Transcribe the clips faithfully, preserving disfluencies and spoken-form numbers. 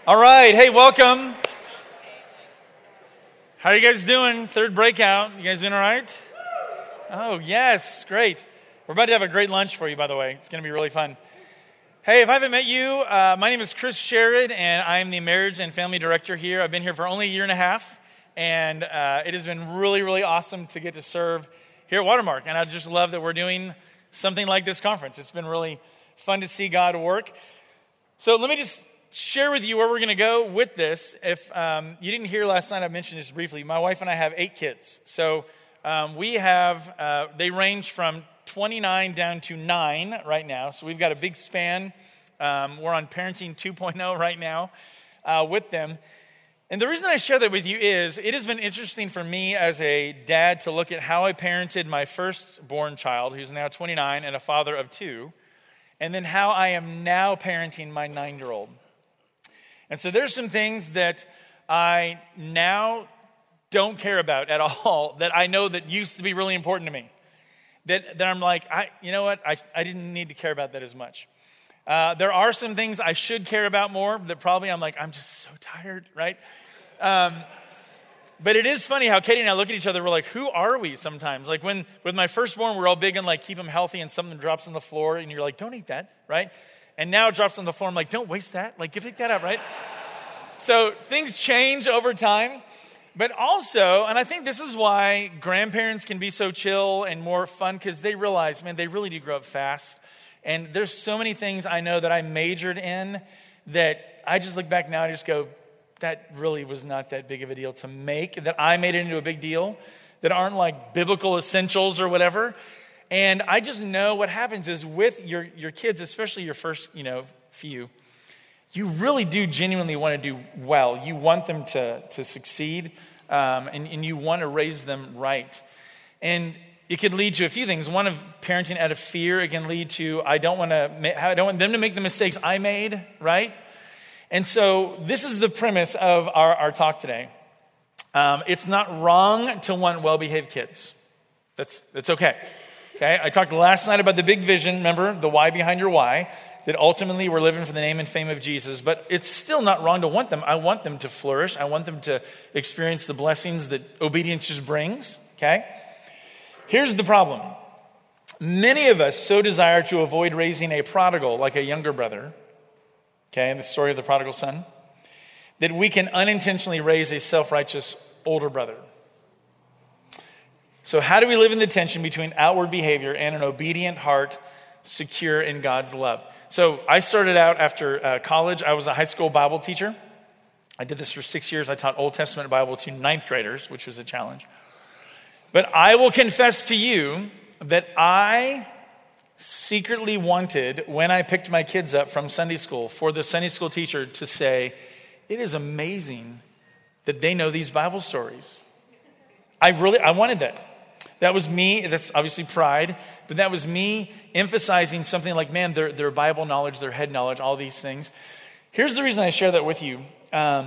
All right, hey, welcome. How are you guys doing? Third breakout. You guys doing all right? Oh, yes, great. We're about to have a great lunch for you, by the way. It's going to be really fun. Hey, if I haven't met you, uh, my name is Chris Sherrod, and I'm the Marriage and Family Director here. I've been here for only a year and a half, and uh, it has been really, really awesome to get to serve here at Watermark. And I just love that we're doing something like this conference. It's been really fun to see God work. So let me just share with you where we're going to go with this. If um, you didn't hear last night, I mentioned this briefly. My wife and I have eight kids. So um, we have, uh, they range from twenty-nine down to nine right now. So we've got a big span. Um, we're on Parenting two point oh right now uh, with them. And the reason I share that with you is it has been interesting for me as a dad to look at how I parented my firstborn child, who's now twenty-nine and a father of two, and then how I am now parenting my nine-year-old. And so there's some things that I now don't care about at all that I know that used to be really important to me. That, that I'm like, I, you know what, I, I didn't need to care about that as much. Uh, there are some things I should care about more that probably I'm like, I'm just so tired, right? Um, but it is funny how Katie and I look at each other, we're like, who are we sometimes? Like when, with my firstborn, we're all big on like, keep him healthy and something drops on the floor and you're like, don't eat that, right? And now it drops on the floor, I'm like, don't waste that, like give that up, right? So things change over time. But also, and I think this is why grandparents can be so chill and more fun because they realize, man, they really do grow up fast. And there's so many things I know that I majored in that I just look back now and just go, that really was not that big of a deal to make, that I made it into a big deal, that aren't like biblical essentials or whatever. And I just know what happens is with your, your kids, especially your first, you know, few, you really do genuinely want to do well. You want them to, to succeed, um, and, and you want to raise them right. And it could lead to a few things. One of parenting out of fear, it can lead to, I don't want to, I don't want them to make the mistakes I made, right? And so this is the premise of our, our talk today. Um, it's not wrong to want well-behaved kids. That's, that's okay. Okay, I talked last night about the big vision, remember, the why behind your why, that ultimately we're living for the name and fame of Jesus, but it's still not wrong to want them. I want them to flourish. I want them to experience the blessings that obedience just brings, okay? Here's the problem. Many of us so desire to avoid raising a prodigal like a younger brother, okay, in the story of the prodigal son, that we can unintentionally raise a self-righteous older brother. So how do we live in the tension between outward behavior and an obedient heart secure in God's love? So I started out after uh, college. I was a high school Bible teacher. I did this for six years. I taught Old Testament Bible to ninth graders, which was a challenge. But I will confess to you that I secretly wanted, when I picked my kids up from Sunday school, for the Sunday school teacher to say, it is amazing that they know these Bible stories. I really, I wanted that. That was me, that's obviously pride, but that was me emphasizing something like, man, their, their Bible knowledge, their head knowledge, all these things. Here's the reason I share that with you. Um,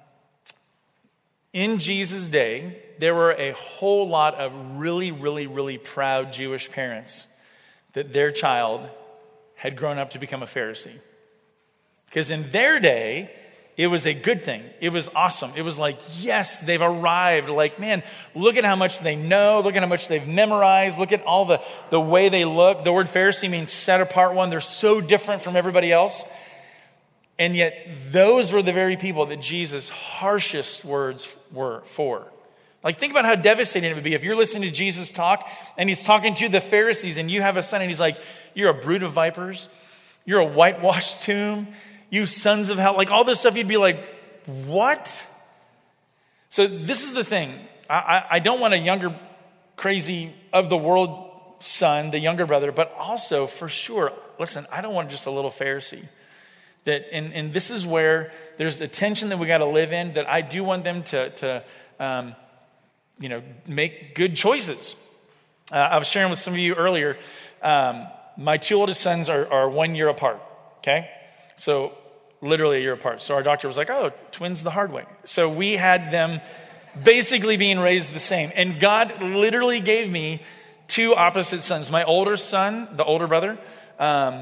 in Jesus' day, there were a whole lot of really, really, really proud Jewish parents that their child had grown up to become a Pharisee. Because in their day, it was a good thing. It was awesome. It was like, yes, they've arrived. Like, man, look at how much they know. Look at how much they've memorized. Look at all the, the way they look. The word Pharisee means set apart one. They're so different from everybody else. And yet those were the very people that Jesus' harshest words were for. Like, think about how devastating it would be if you're listening to Jesus talk and he's talking to the Pharisees and you have a son and he's like, you're a brood of vipers. You're a whitewashed tomb. You sons of hell, like all this stuff, you'd be like, what? So this is the thing. I, I, I don't want a younger, crazy of the world son, the younger brother, but also for sure, listen, I don't want just a little Pharisee. That, and, and this is where there's a tension that we got to live in, that I do want them to, to um, you know, make good choices. Uh, I was sharing with some of you earlier, um, my two oldest sons are, are one year apart, okay? So literally a year apart. So our doctor was like, oh, twins the hard way. So we had them basically being raised the same. And God literally gave me two opposite sons. My older son, the older brother, um,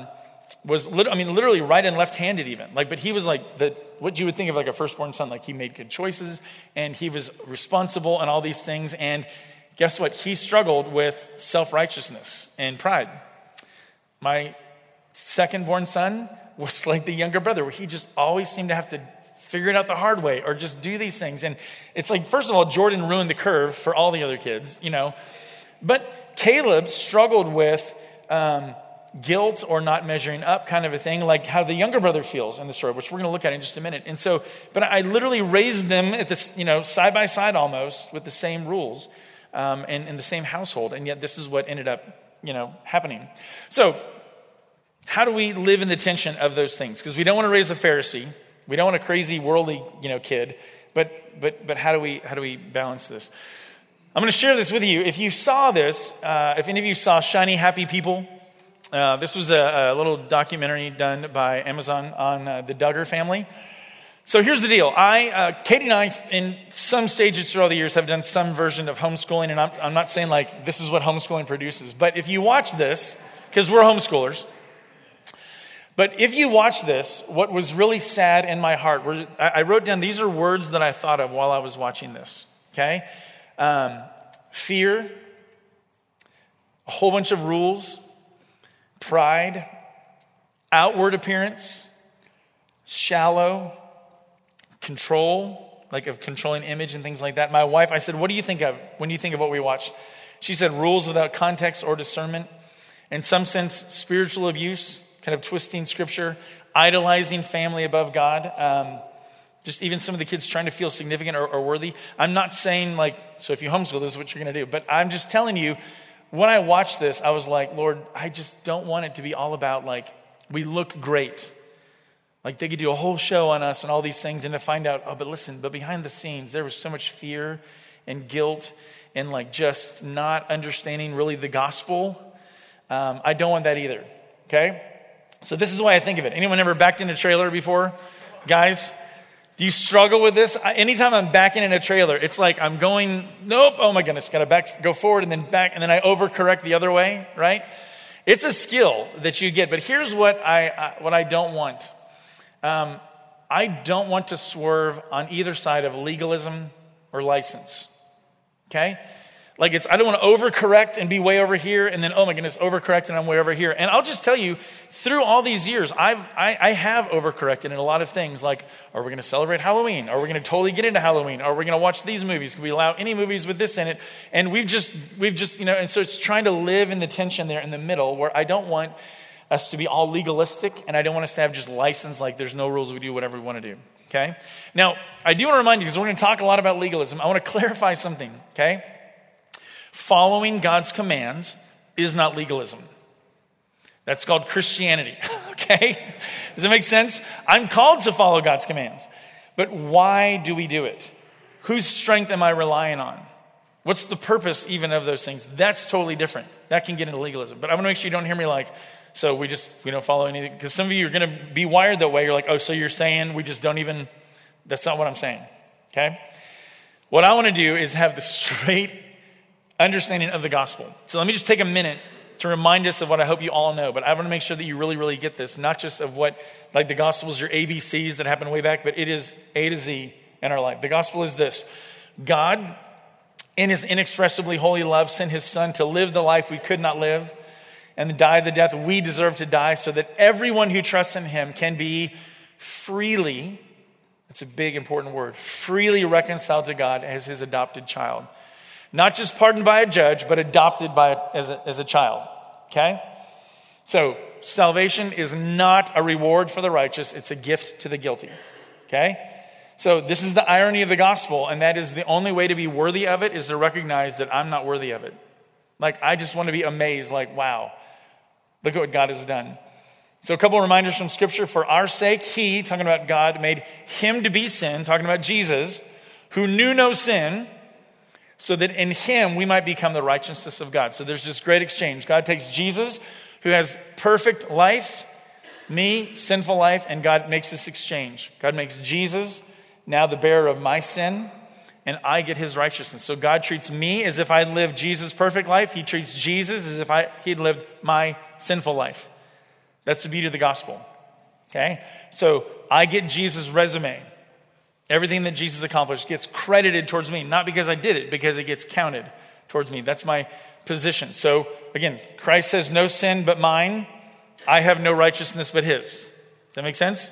was, lit- I mean, literally right and left-handed even. Like, but he was like the what you would think of like a firstborn son. Like he made good choices, and he was responsible and all these things. And guess what? He struggled with self-righteousness and pride. My second-born son was like the younger brother, where he just always seemed to have to figure it out the hard way or just do these things. And it's like, first of all, Jordan ruined the curve for all the other kids, you know. But Caleb struggled with um, guilt or not measuring up, kind of a thing, like how the younger brother feels in the story, which we're going to look at in just a minute. And so, but I literally raised them at this, you know, side by side almost with the same rules um, and in the same household. And yet this is what ended up, you know, happening. So how do we live in the tension of those things? Because we don't want to raise a Pharisee. We don't want a crazy worldly, you know, kid. But but but how do we how do we balance this? I'm going to share this with you. If you saw this, uh, if any of you saw Shiny Happy People, uh, this was a, a little documentary done by Amazon on uh, the Duggar family. So here's the deal. I, uh, Katie and I, in some stages throughout the years, have done some version of homeschooling. And I'm, I'm not saying like this is what homeschooling produces. But if you watch this, because we're homeschoolers, but if you watch this, what was really sad in my heart, were, I wrote down, these are words that I thought of while I was watching this, okay? Um, fear, a whole bunch of rules, pride, outward appearance, shallow, control, like of controlling image and things like that. My wife, I said, what do you think of when you think of what we watch? She said, rules without context or discernment. In some sense, spiritual abuse, kind of twisting scripture, idolizing family above God, um, just even some of the kids trying to feel significant or, or worthy. I'm not saying like, so if you homeschool, this is what you're going to do. But I'm just telling you, when I watched this, I was like, Lord, I just don't want it to be all about like, we look great. Like they could do a whole show on us and all these things and to find out, oh, but listen, but behind the scenes, there was so much fear and guilt and like just not understanding really the gospel. Um, I don't want that either, okay? So this is why I think of it. Anyone ever backed in a trailer before? Guys, do you struggle with this? I, anytime I'm backing in a trailer, it's like I'm going, nope, oh my goodness, gotta back, go forward and then back, and then I overcorrect the other way, right? It's a skill that you get, but here's what I, I what I don't want. Um, I don't want to swerve on either side of legalism or license, okay? Like it's, I don't want to overcorrect and be way over here and then, oh my goodness, overcorrect and I'm way over here. And I'll just tell you, through all these years, I've, I, I have overcorrected in a lot of things. Like, are we going to celebrate Halloween? Are we going to totally get into Halloween? Are we going to watch these movies? Can we allow any movies with this in it? And we've just, we've just, you know, and so it's trying to live in the tension there in the middle where I don't want us to be all legalistic and I don't want us to have just license, like there's no rules, we do whatever we want to do, okay? Now, I do want to remind you, because we're going to talk a lot about legalism, I want to clarify something, okay? Following God's commands is not legalism. That's called Christianity, okay? Does it make sense? I'm called to follow God's commands. But why do we do it? Whose strength am I relying on? What's the purpose even of those things? That's totally different. That can get into legalism. But I want to make sure you don't hear me like, so we just, we don't follow anything. Because some of you are going to be wired that way. You're like, oh, so you're saying we just don't even, that's not what I'm saying, okay? What I want to do is have the straight understanding of the gospel. So let me just take a minute to remind us of what I hope you all know, but I want to make sure that you really, really get this, not just of what, like the gospel is your A B Cs that happened way back, but it is A to Z in our life. The gospel is this: God, in his inexpressibly holy love, sent his son to live the life we could not live and die the death we deserve to die so that everyone who trusts in him can be freely, it's a big important word, freely reconciled to God as his adopted child. Not just pardoned by a judge, but adopted by as a, as a child, okay? So salvation is not a reward for the righteous. It's a gift to the guilty, okay? So this is the irony of the gospel, and that is the only way to be worthy of it is to recognize that I'm not worthy of it. Like, I just want to be amazed, like, wow, look at what God has done. So a couple of reminders from Scripture. For our sake, he, talking about God, made him to be sin, talking about Jesus, who knew no sin, so that in him we might become the righteousness of God. So there's this great exchange. God takes Jesus, who has perfect life, me, sinful life, and God makes this exchange. God makes Jesus now the bearer of my sin, and I get his righteousness. So God treats me as if I lived Jesus' perfect life. He treats Jesus as if I, he'd lived my sinful life. That's the beauty of the gospel, okay? So I get Jesus' resume. Everything that Jesus accomplished gets credited towards me, not because I did it, because it gets counted towards me. That's my position. So again, Christ says, no sin but mine. I have no righteousness but his. Does that make sense?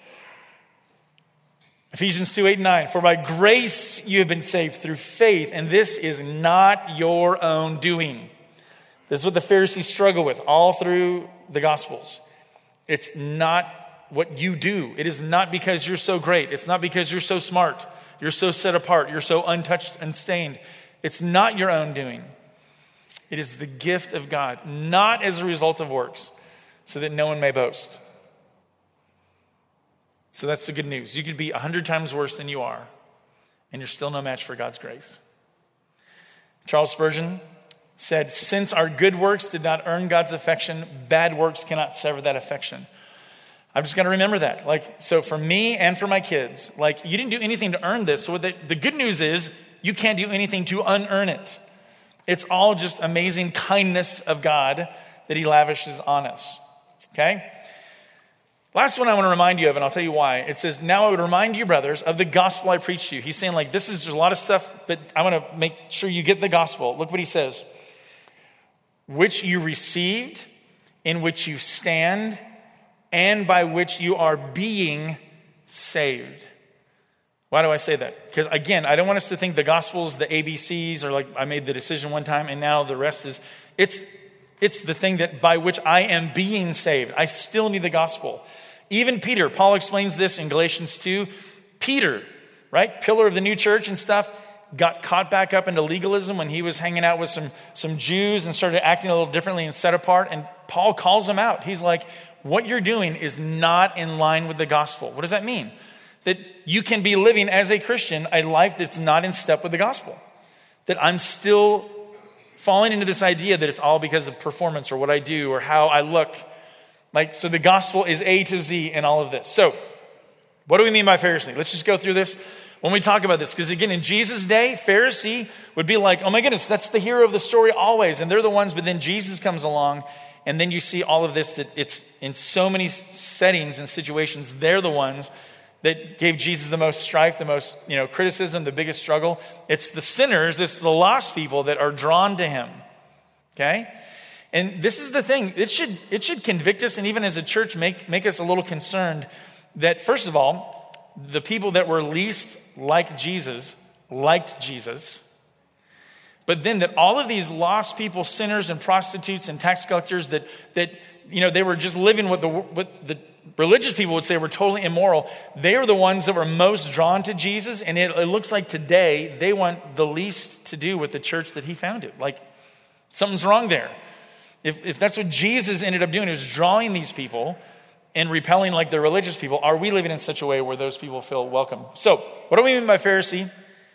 Ephesians two, eight, and nine. For by grace you have been saved through faith, and this is not your own doing. This is what the Pharisees struggle with all through the Gospels. It's not what you do. It is not because you're so great. It's not because you're so smart. You're so set apart. You're so untouched and stained. It's not your own doing. It is the gift of God, not as a result of works, so that no one may boast. So that's the good news. You could be a hundred times worse than you are, and you're still no match for God's grace. Charles Spurgeon said, since our good works did not earn God's affection, bad works cannot sever that affection. I'm just going to remember that. Like, so for me and for my kids, like, you didn't do anything to earn this. So what the, the good news is, you can't do anything to unearn it. It's all just amazing kindness of God that he lavishes on us. Okay? Last one I want to remind you of, and I'll tell you why. It says, now I would remind you, brothers, of the gospel I preached to you. He's saying, like, this is, there's a lot of stuff, but I want to make sure you get the gospel. Look what he says. Which you received, in which you stand, and by which you are being saved. Why do I say that? Because again, I don't want us to think the gospel's the A B Cs, or like I made the decision one time and now the rest is, it's, it's the thing that by which I am being saved. I still need the gospel. Even Peter, Paul explains this in Galatians two. Peter, right, pillar of the new church and stuff, got caught back up into legalism when he was hanging out with some, some Jews and started acting a little differently and set apart. And Paul calls him out. He's like, what you're doing is not in line with the gospel. What does that mean? That you can be living as a Christian a life that's not in step with the gospel. That I'm still falling into this idea that it's all because of performance or what I do or how I look. Like, so the gospel is A to Z in all of this. So what do we mean by Pharisee? Let's just go through this when we talk about this. Because again, in Jesus' day, Pharisee would be like, oh my goodness, that's the hero of the story always. And they're the ones, but then Jesus comes along. And then you see all of this, that it's in so many settings and situations, they're the ones that gave Jesus the most strife, the most, you know, criticism, the biggest struggle. It's the sinners, it's the lost people that are drawn to him, okay? And this is the thing, it should it should convict us, and even as a church, make, make us a little concerned that, first of all, the people that were least like Jesus liked Jesus. But then that all of these lost people, sinners and prostitutes and tax collectors that, that you know, they were just living what the, what the religious people would say were totally immoral. They were the ones that were most drawn to Jesus. And it, it looks like today they want the least to do with the church that he founded. Like, something's wrong there. If, if that's what Jesus ended up doing, is drawing these people and repelling like the religious people, are we living in such a way where those people feel welcome? So what do we mean by Pharisee?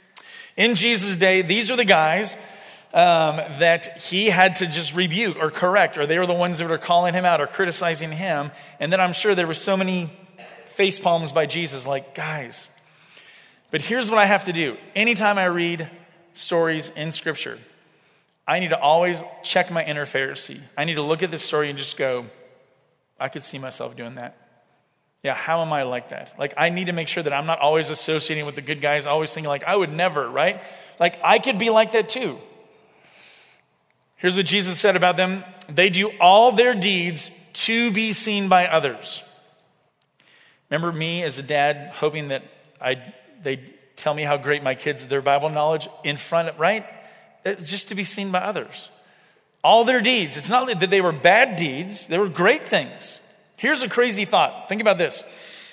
In Jesus' day, these are the guys um, that he had to just rebuke or correct, or they were the ones that were calling him out or criticizing him. And then I'm sure there were so many face palms by Jesus, like, guys. But here's what I have to do. Anytime I read stories in Scripture, I need to always check my inner Pharisee. I need to look at this story and just go, I could see myself doing that. Yeah, how am I like that? Like, I need to make sure that I'm not always associating with the good guys, always thinking like, I would never, right? Like, I could be like that too. Here's what Jesus said about them. They do all their deeds to be seen by others. Remember me as a dad hoping that I they tell me how great my kids, their Bible knowledge in front of, right? It's just to be seen by others. All their deeds. It's not that they were bad deeds. They were great things. Here's a crazy thought. Think about this.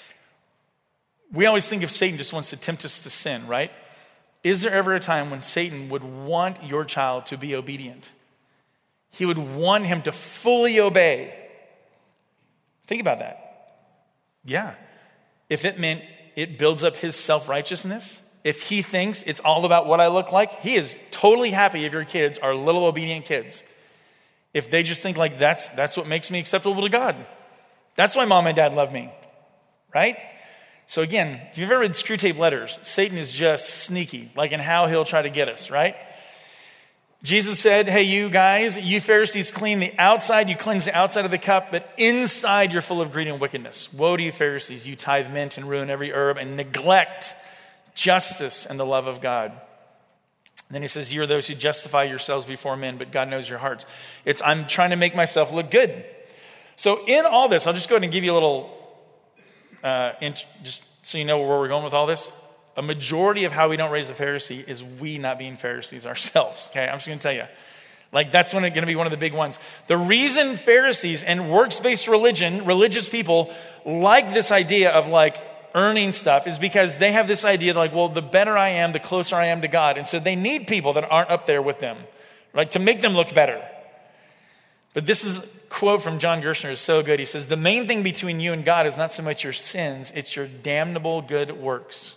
We always think of Satan just wants to tempt us to sin, right? Is there ever a time when Satan would want your child to be obedient? He would want him to fully obey. Think about that. Yeah. If it meant it builds up his self-righteousness, if he thinks it's all about what I look like, he is totally happy if your kids are little obedient kids. If they just think like that's that's what makes me acceptable to God. That's why mom and dad love me, right? So again, if you've ever read Screwtape Letters, Satan is just sneaky, like in how he'll try to get us, right? Jesus said, hey, you guys, you Pharisees clean the outside, you cleanse the outside of the cup, but inside you're full of greed and wickedness. Woe to you Pharisees, you tithe mint and ruin every herb and neglect justice and the love of God. And then he says, you are those who justify yourselves before men, but God knows your hearts. It's, I'm trying to make myself look good. So in all this, I'll just go ahead and give you a little, uh, int- just so you know where we're going with all this. A majority of how we don't raise a Pharisee is we not being Pharisees ourselves. Okay, I'm just going to tell you. Like, that's going to be one of the big ones. The reason Pharisees and works-based religion, religious people, like this idea of like earning stuff is because they have this idea like, well, the better I am, the closer I am to God. And so they need people that aren't up there with them, right, to make them look better. But this is a quote from John Gerstner is so good. He says, the main thing between you and God is not so much your sins, it's your damnable good works.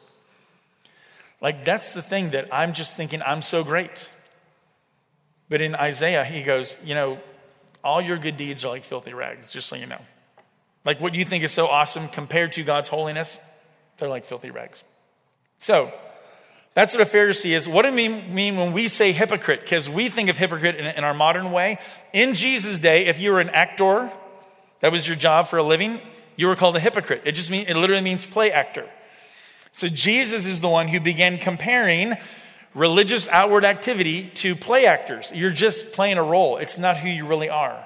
Like, that's the thing that I'm just thinking I'm so great. But in Isaiah, he goes, you know, all your good deeds are like filthy rags, just so you know. Like, what you think is so awesome compared to God's holiness, they're like filthy rags. So, that's what a Pharisee is. What do we mean when we say hypocrite? Because we think of hypocrite in, in our modern way. In Jesus' day, if you were an actor, that was your job for a living, you were called a hypocrite. It just mean, it literally means play actor. So Jesus is the one who began comparing religious outward activity to play actors. You're just playing a role. It's not who you really are.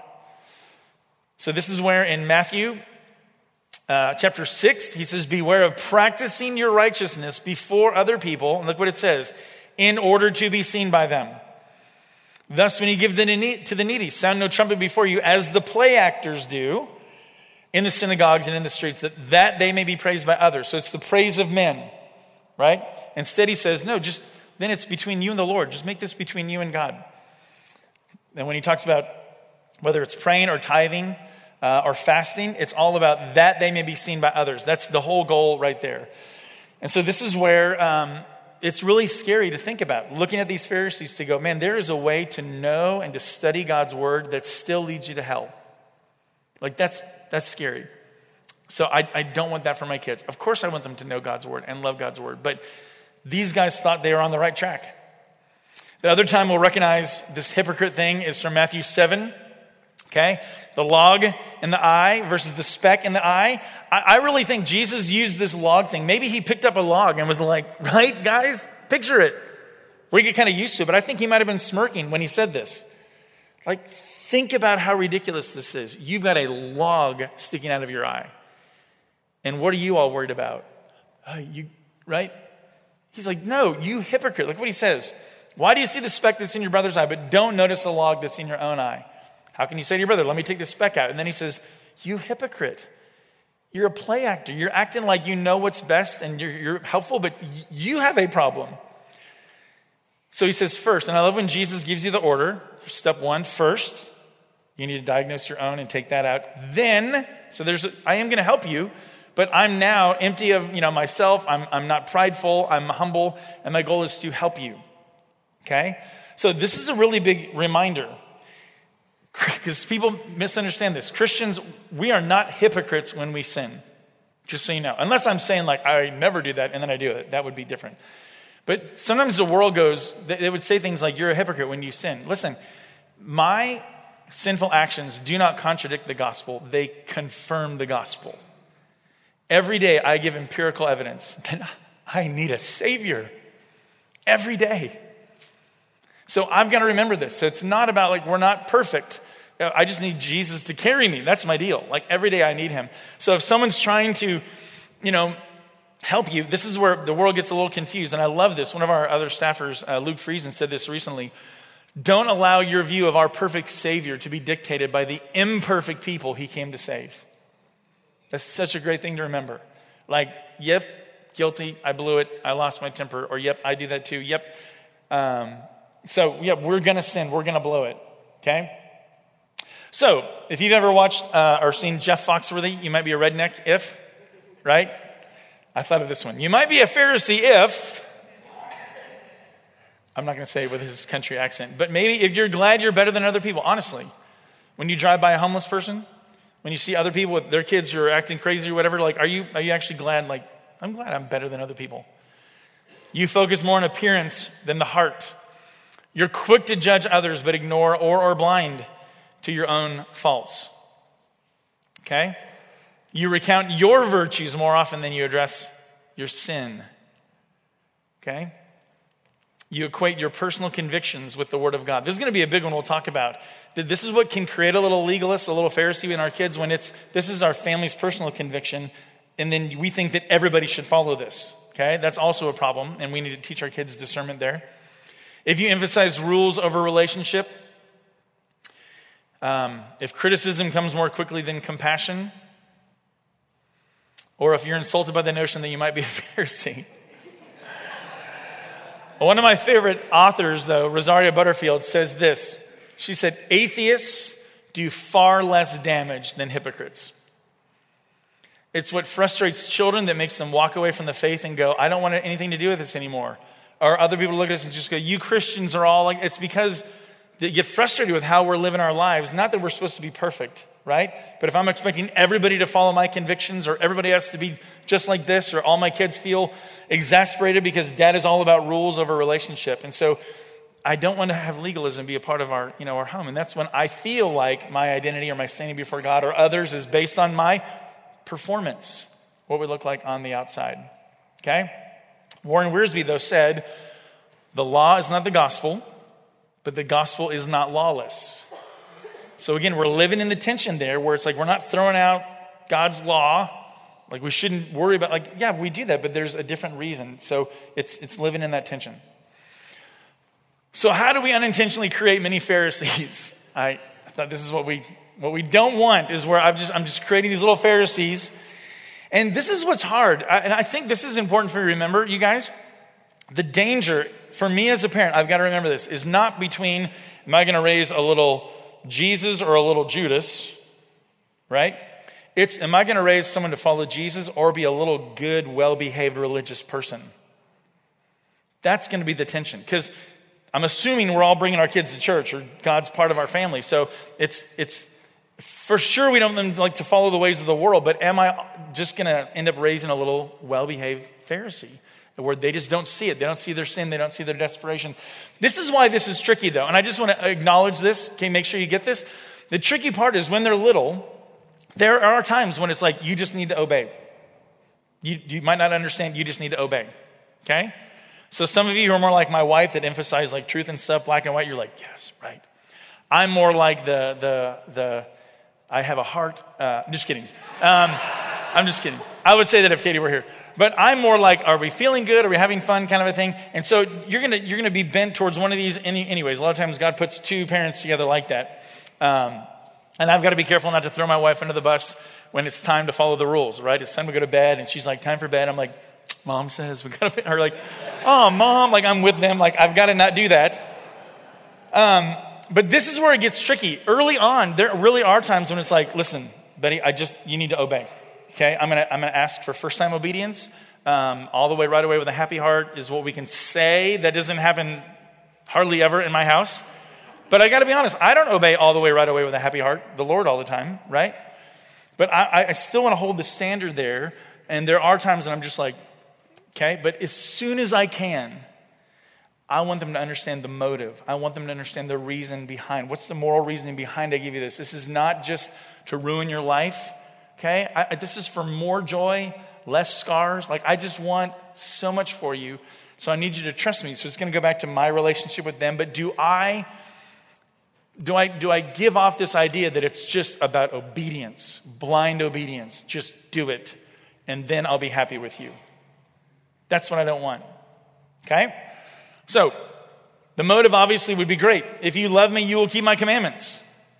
So this is where in Matthew uh, chapter six, he says, beware of practicing your righteousness before other people. And look what it says, in order to be seen by them. Thus, when you give to the needy, sound no trumpet before you, as the play actors do in the synagogues and in the streets, that, that they may be praised by others. So it's the praise of men, right? Instead, he says, no, just then it's between you and the Lord. Just make this between you and God. And when he talks about whether it's praying or tithing uh, or fasting, it's all about that they may be seen by others. That's the whole goal right there. And so this is where um, it's really scary to think about. Looking at these Pharisees to go, man, there is a way to know and to study God's word that still leads you to hell. Like, that's that's scary. So I, I don't want that for my kids. Of course I want them to know God's word and love God's word. But these guys thought they were on the right track. The other time we'll recognize this hypocrite thing is from Matthew seven. Okay? The log in the eye versus the speck in the eye. I, I really think Jesus used this log thing. Maybe he picked up a log and was like, right, guys? Picture it. We get kind of used to it. But I think he might have been smirking when he said this. Like, think about how ridiculous this is. You've got a log sticking out of your eye. And what are you all worried about? Uh, you, right? He's like, no, you hypocrite. Look what he says. Why do you see the speck that's in your brother's eye, but don't notice the log that's in your own eye? How can you say to your brother, let me take the speck out? And then he says, you hypocrite. You're a play actor. You're acting like you know what's best and you're, you're helpful, but you have a problem. So he says first, and I love when Jesus gives you the order. Step one, first, you need to diagnose your own and take that out. Then, so there's, a, I am going to help you, but I'm now empty of, you know, myself. I'm, I'm not prideful. I'm humble, and my goal is to help you. Okay? So this is a really big reminder, because people misunderstand this. Christians, we are not hypocrites when we sin, just so you know. Unless I'm saying like, I never do that, and then I do it. That would be different. But sometimes the world goes, they would say things like, you're a hypocrite when you sin. Listen, my sinful actions do not contradict the gospel. They confirm the gospel. Every day I give empirical evidence that I need a savior. Every day. So I've got to remember this. So it's not about like, we're not perfect. I just need Jesus to carry me. That's my deal. Like every day I need him. So if someone's trying to, you know, help you, this is where the world gets a little confused. And I love this. One of our other staffers, uh, Luke Friesen, said this recently. Don't allow your view of our perfect Savior to be dictated by the imperfect people he came to save. That's such a great thing to remember. Like, yep, guilty, I blew it, I lost my temper, or yep, I do that too, yep. Um, so, yeah, we're going to sin, we're going to blow it, okay? So, if you've ever watched uh, or seen Jeff Foxworthy, you might be a redneck if, right? I thought of this one. You might be a Pharisee if, I'm not going to say it with his country accent, but maybe if you're glad you're better than other people, honestly. When you drive by a homeless person, when you see other people with their kids who are acting crazy or whatever, like, are you are you actually glad, like, I'm glad I'm better than other people? You focus more on appearance than the heart. You're quick to judge others, but ignore or are blind to your own faults. Okay? You recount your virtues more often than you address your sin. Okay? You equate your personal convictions with the Word of God. This is going to be a big one we'll talk about. That this is what can create a little legalist, a little Pharisee in our kids when it's, this is our family's personal conviction, and then we think that everybody should follow this. Okay? That's also a problem, and we need to teach our kids discernment there. If you emphasize rules over relationship, um, if criticism comes more quickly than compassion, or if you're insulted by the notion that you might be a Pharisee. One of my favorite authors, though, Rosaria Butterfield, says this. She said, atheists do far less damage than hypocrites. It's what frustrates children that makes them walk away from the faith and go, I don't want anything to do with this anymore. Or other people look at us and just go, you Christians are all like, it's because they get frustrated with how we're living our lives. Not that we're supposed to be perfect, right? But if I'm expecting everybody to follow my convictions or everybody has to be just like this or all my kids feel exasperated because dad is all about rules over relationship. And so I don't want to have legalism be a part of our, you know, our home. And that's when I feel like my identity or my standing before God or others is based on my performance, what we look like on the outside. Okay? Warren Wiersbe, though, said, the law is not the gospel, but the gospel is not lawless. So again, we're living in the tension there where it's like we're not throwing out God's law. Like we shouldn't worry about, like, yeah, we do that, but there's a different reason. So it's it's living in that tension. So how do we unintentionally create many Pharisees? I, I thought this is what we what we don't want is where I'm just I'm just creating these little Pharisees. And this is what's hard. I, and I think this is important for you to remember, you guys. The danger for me as a parent, I've got to remember this, is not between, am I going to raise a little Jesus or a little Judas, right? It's, am I going to raise someone to follow Jesus or be a little good, well-behaved religious person? That's going to be the tension because I'm assuming we're all bringing our kids to church or God's part of our family. So it's it's for sure we don't want them like to follow the ways of the world, but am I just going to end up raising a little well-behaved Pharisee? Where they just don't see it. They don't see their sin. They don't see their desperation. This is why this is tricky, though. And I just want to acknowledge this. Okay, make sure you get this. The tricky part is when they're little, there are times when it's like, you just need to obey. You, you might not understand. You just need to obey. Okay? So some of you who are more like my wife that emphasize like truth and stuff, black and white, you're like, yes, right. I'm more like the, the, the I have a heart. Uh, I'm just kidding. Um, I'm just kidding. I would say that if Katie were here. But I'm more like, are we feeling good? Are we having fun kind of a thing? And so you're going to you're gonna be bent towards one of these any, anyways. A lot of times God puts two parents together like that. Um, and I've got to be careful not to throw my wife under the bus when it's time to follow the rules, right? It's time to go to bed. And she's like, time for bed. I'm like, mom says we got to, or like, oh, mom, like I'm with them. Like I've got to not do that. Um, but this is where it gets tricky. Early on, there really are times when it's like, listen, Betty, I just, you need to obey. Okay, I'm gonna I'm gonna ask for first time obedience. Um, all the way right away with a happy heart is what we can say. That doesn't happen hardly ever in my house. But I got to be honest, I don't obey all the way right away with a happy heart, the Lord all the time, right? But I, I still want to hold the standard there. And there are times when I'm just like, okay. But as soon as I can, I want them to understand the motive. I want them to understand the reason behind. What's the moral reasoning behind I give you this? This is not just to ruin your life. Okay, I, this is for more joy, less scars. Like I just want so much for you. So I need you to trust me. So it's going to go back to my relationship with them. But do I, do I, do I give off this idea that it's just about obedience, blind obedience? Just do it, and then I'll be happy with you. That's what I don't want. Okay, so the motive obviously would be great. If you love me, you will keep my commandments.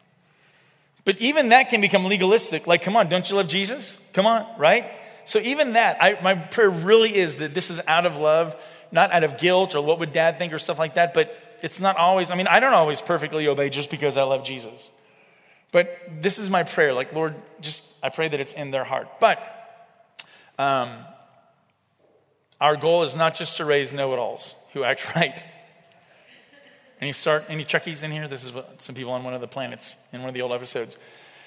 But even that can become legalistic. Like, come on, don't you love Jesus? Come on, right? So even that, I, my prayer really is that this is out of love, not out of guilt or what would dad think or stuff like that. But it's not always, I mean, I don't always perfectly obey just because I love Jesus. But this is my prayer. Like, Lord, just, I pray that it's in their heart. But um, our goal is not just to raise know-it-alls who act right. Any start, any Chuckies in here? This is what some people on one of the planets in one of the old episodes.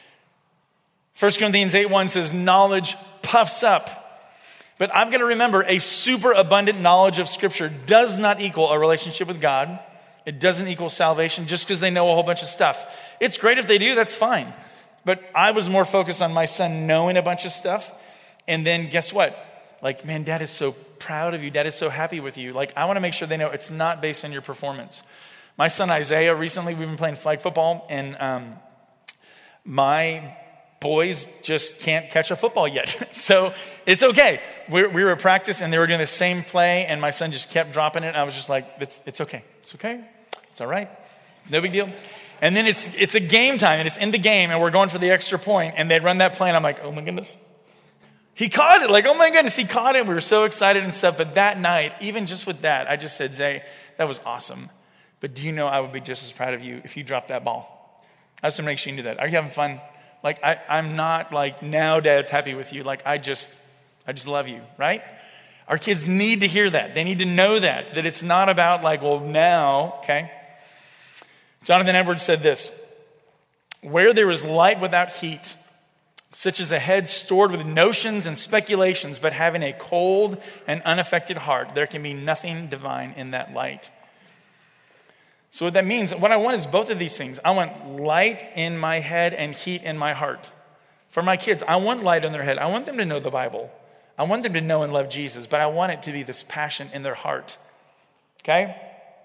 First Corinthians eight one says, knowledge puffs up. But I'm going to remember a super abundant knowledge of Scripture does not equal a relationship with God. It doesn't equal salvation just because they know a whole bunch of stuff. It's great if they do, that's fine. But I was more focused on my son knowing a bunch of stuff. And then guess what? Like, man, dad is so proud of you. Dad is so happy with you. Like, I want to make sure they know it's not based on your performance. My son Isaiah, recently we've been playing flag football, and um, my boys just can't catch a football yet. So it's okay. We, we were at practice and they were doing the same play and my son just kept dropping it. And I was just like, it's, it's okay. It's okay. It's all right. No big deal. And then it's it's a game time and it's in the game and we're going for the extra point and they run that play and I'm like, oh my goodness. He caught it. Like, oh my goodness, he caught it. We were so excited and stuff. But that night, even just with that, I just said, Zay, that was awesome. But do you know I would be just as proud of you if you dropped that ball? I just want to make sure you knew that. Are you having fun? Like, I, I'm not like, now dad's happy with you. Like, I just, I just love you, right? Our kids need to hear that. They need to know that, that it's not about like, well, now, okay? Jonathan Edwards said this, where there is light without heat, such as a head stored with notions and speculations, but having a cold and unaffected heart, there can be nothing divine in that light. So what that means, what I want is both of these things. I want light in my head and heat in my heart. For my kids, I want light in their head. I want them to know the Bible. I want them to know and love Jesus, but I want it to be this passion in their heart. Okay?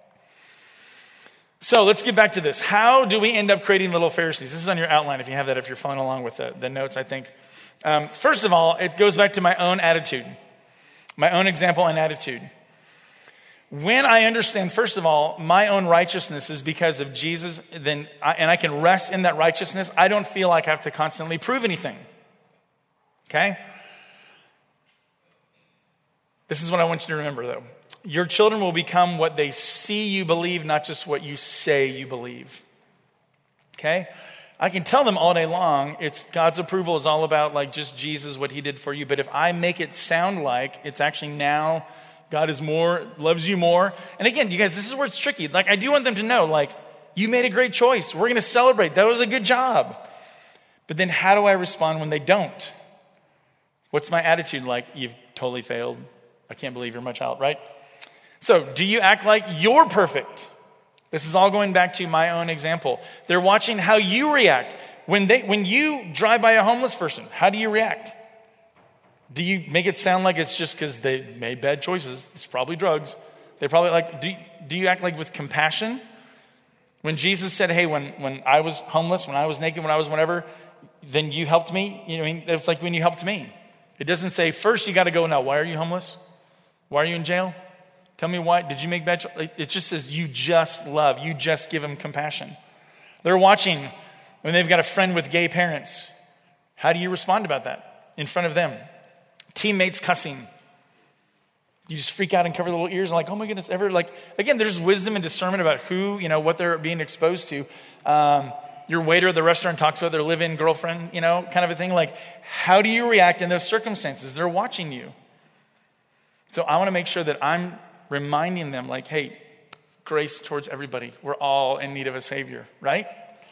So let's get back to this. How do we end up creating little Pharisees? This is on your outline if you have that, if you're following along with the, the notes, I think. Um, first of all, it goes back to my own attitude, my own example and attitude. When I understand, first of all, my own righteousness is because of Jesus, then I, and I can rest in that righteousness, I don't feel like I have to constantly prove anything. Okay? This is what I want you to remember, though. Your children will become what they see you believe, not just what you say you believe. Okay? I can tell them all day long, it's God's approval is all about like just Jesus, what he did for you. But if I make it sound like it's actually now God is more, loves you more. And again, you guys, this is where it's tricky. Like, I do want them to know, like, you made a great choice. We're going to celebrate. That was a good job. But then how do I respond when they don't? What's my attitude like? You've totally failed. I can't believe you're my child, right? So do you act like you're perfect? This is all going back to my own example. They're watching how you react. When they, when you drive by a homeless person, how do you react? Do you make it sound like it's just because they made bad choices? It's probably drugs. They probably like, do, do you act like with compassion? When Jesus said, hey, when, when I was homeless, when I was naked, when I was whatever, then you helped me. You know, I mean, it's like when you helped me. It doesn't say, first you got to go, now, why are you homeless? Why are you in jail? Tell me why. Did you make bad choices? It just says you just love. You just give them compassion. They're watching when they've got a friend with gay parents. How do you respond about that in front of them? Teammates cussing. You just freak out and cover the little ears and like, oh my goodness, ever like, again, there's wisdom and discernment about who, you know, what they're being exposed to. Um, your waiter at the restaurant talks about their live-in girlfriend, you know, kind of a thing. Like, how do you react in those circumstances? They're watching you. So I want to make sure that I'm reminding them like, hey, grace towards everybody. We're all in need of a savior, right?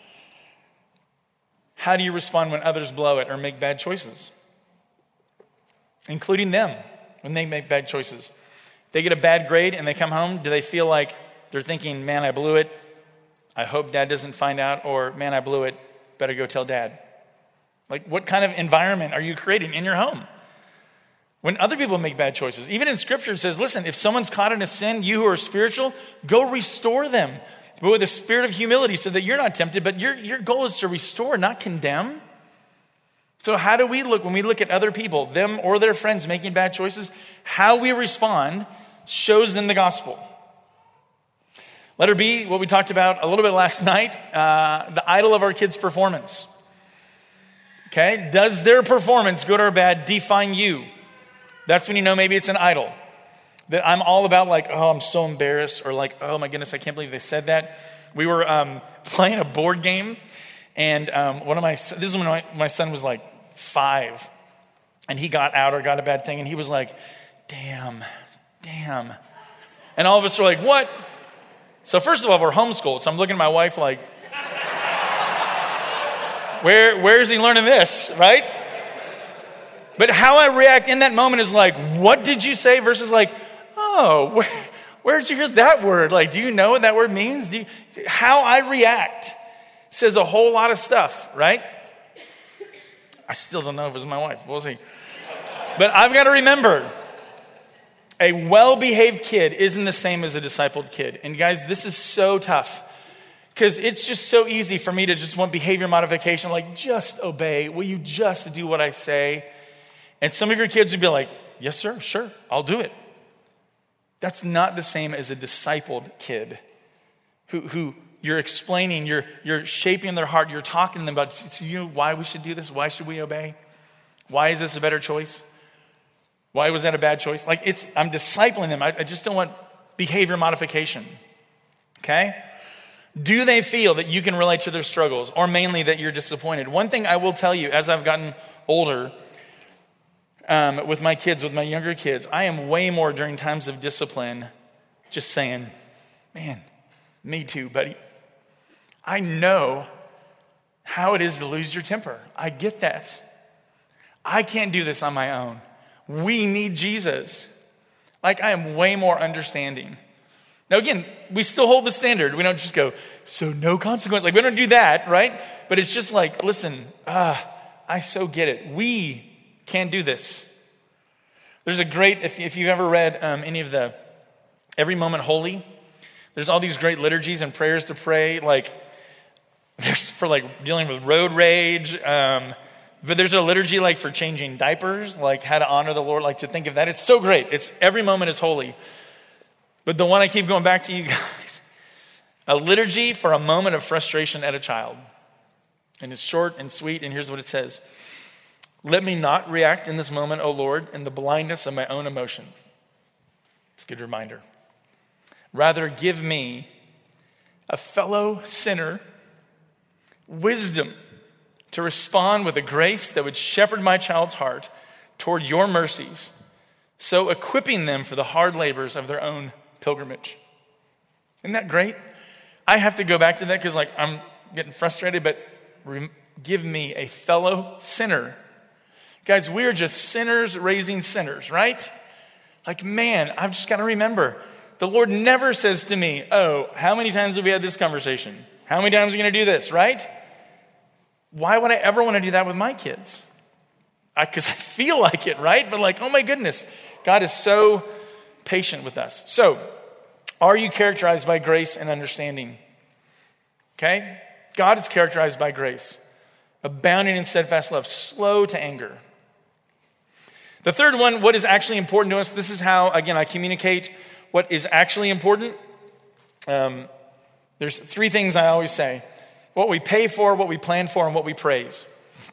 How do you respond when others blow it or make bad choices? Including them when they make bad choices. They get a bad grade and they come home, do they feel like they're thinking, man, I blew it. I hope dad doesn't find out, or man, I blew it. Better go tell dad. Like, what kind of environment are you creating in your home? When other people make bad choices, even in scripture it says, listen, if someone's caught in a sin, you who are spiritual, go restore them. But with a spirit of humility so that you're not tempted, but your, your goal is to restore, not condemn. So how do we look when we look at other people, them or their friends making bad choices? How we respond shows them the gospel. Letter B, what we talked about a little bit last night, uh, the idol of our kids' performance. Okay, does their performance, good or bad, define you? That's when you know maybe it's an idol. That I'm all about like, oh, I'm so embarrassed, or like, oh my goodness, I can't believe they said that. We were um, playing a board game, and um, one of my, this is when my, my son was like five, and he got out or got a bad thing, and he was like, damn, damn. And all of us were like, what? So first of all, we're homeschooled, so I'm looking at my wife like, where, where is he learning this, right? But how I react in that moment is like, what did you say? Versus like, oh, where, Where did you hear that word? Like, do you know what that word means? Do you, how I react says a whole lot of stuff, right? I still don't know if it was my wife. We'll see. But I've got to remember, a well-behaved kid isn't the same as a discipled kid. And guys, this is so tough because it's just so easy for me to just want behavior modification, like just obey. Will you just do what I say? And some of your kids would be like, yes, sir, sure, I'll do it. That's not the same as a discipled kid who, who you're explaining, you're, you're shaping their heart, you're talking to them about, so you know why we should do this, why should we obey? Why is this a better choice? Why was that a bad choice? Like it's, I'm discipling them. I, I just don't want behavior modification, okay? Do they feel that you can relate to their struggles or mainly that you're disappointed? One thing I will tell you as I've gotten older, Um, with my kids, with my younger kids, I am way more during times of discipline just saying, man, me too, buddy. I know how it is to lose your temper. I get that. I can't do this on my own. We need Jesus. Like I am way more understanding. Now again, we still hold the standard. We don't just go, so no consequence. Like we don't do that, right? But it's just like, listen, ah, I so get it. We can't do this. There's a great, if, if you've ever read um, any of the Every Moment Holy, there's all these great liturgies and prayers to pray, like there's for like dealing with road rage, um, but there's a liturgy like for changing diapers, like how to honor the Lord, like to think of that. It's so great. It's every moment is holy. But the one I keep going back to you guys, a liturgy for a moment of frustration at a child. And it's short and sweet, and here's what it says. Let me not react in this moment, O Lord, in the blindness of my own emotion. It's a good reminder. Rather, give me, a fellow sinner, wisdom to respond with a grace that would shepherd my child's heart toward your mercies, so equipping them for the hard labors of their own pilgrimage. Isn't that great? I have to go back to that because like I'm getting frustrated, but re- give me a fellow sinner. Guys, we are just sinners raising sinners, right? Like, man, I've just got to remember, the Lord never says to me, oh, how many times have we had this conversation? How many times are we going to do this, right? Why would I ever want to do that with my kids? Because I, I feel like it, right? But like, oh my goodness, God is so patient with us. So, are you characterized by grace and understanding? Okay? God is characterized by grace, abounding in steadfast love, slow to anger. The third one, what is actually important to us? This is how, again, I communicate what is actually important. Um, there's three things I always say. What we pay for, what we plan for, and what we praise.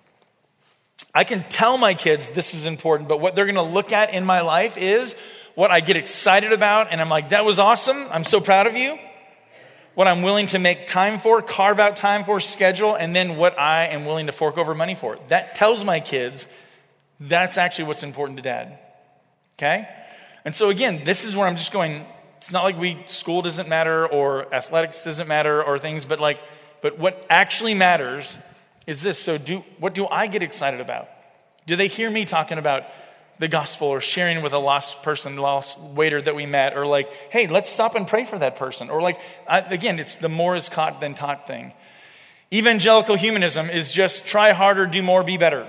I can tell my kids this is important, but what they're going to look at in my life is what I get excited about, and I'm like, that was awesome. I'm so proud of you. What I'm willing to make time for, carve out time for, schedule, and then what I am willing to fork over money for. That tells my kids that's actually what's important to dad. Okay? And so again, this is where I'm just going, it's not like we school doesn't matter or athletics doesn't matter or things, but like, but what actually matters is this. So do what do I get excited about? Do they hear me talking about the gospel or sharing with a lost person, lost waiter that we met, or like, hey, let's stop and pray for that person. Or like, I, again, it's the more is caught than taught thing. Evangelical humanism is just try harder, do more, be better.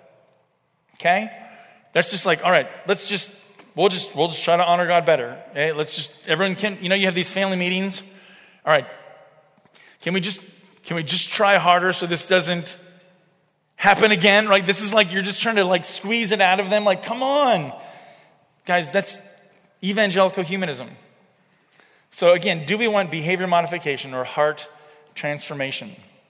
Okay? That's just like, all right, let's just, we'll just, we'll just try to honor God better. Okay? Let's just, everyone can, you know, you have these family meetings. All right, can we just, can we just try harder so this doesn't happen again? Right? This is like, you're just trying to like squeeze it out of them. Like, come on. Guys, that's evangelical humanism. So again, do we want behavior modification or heart transformation?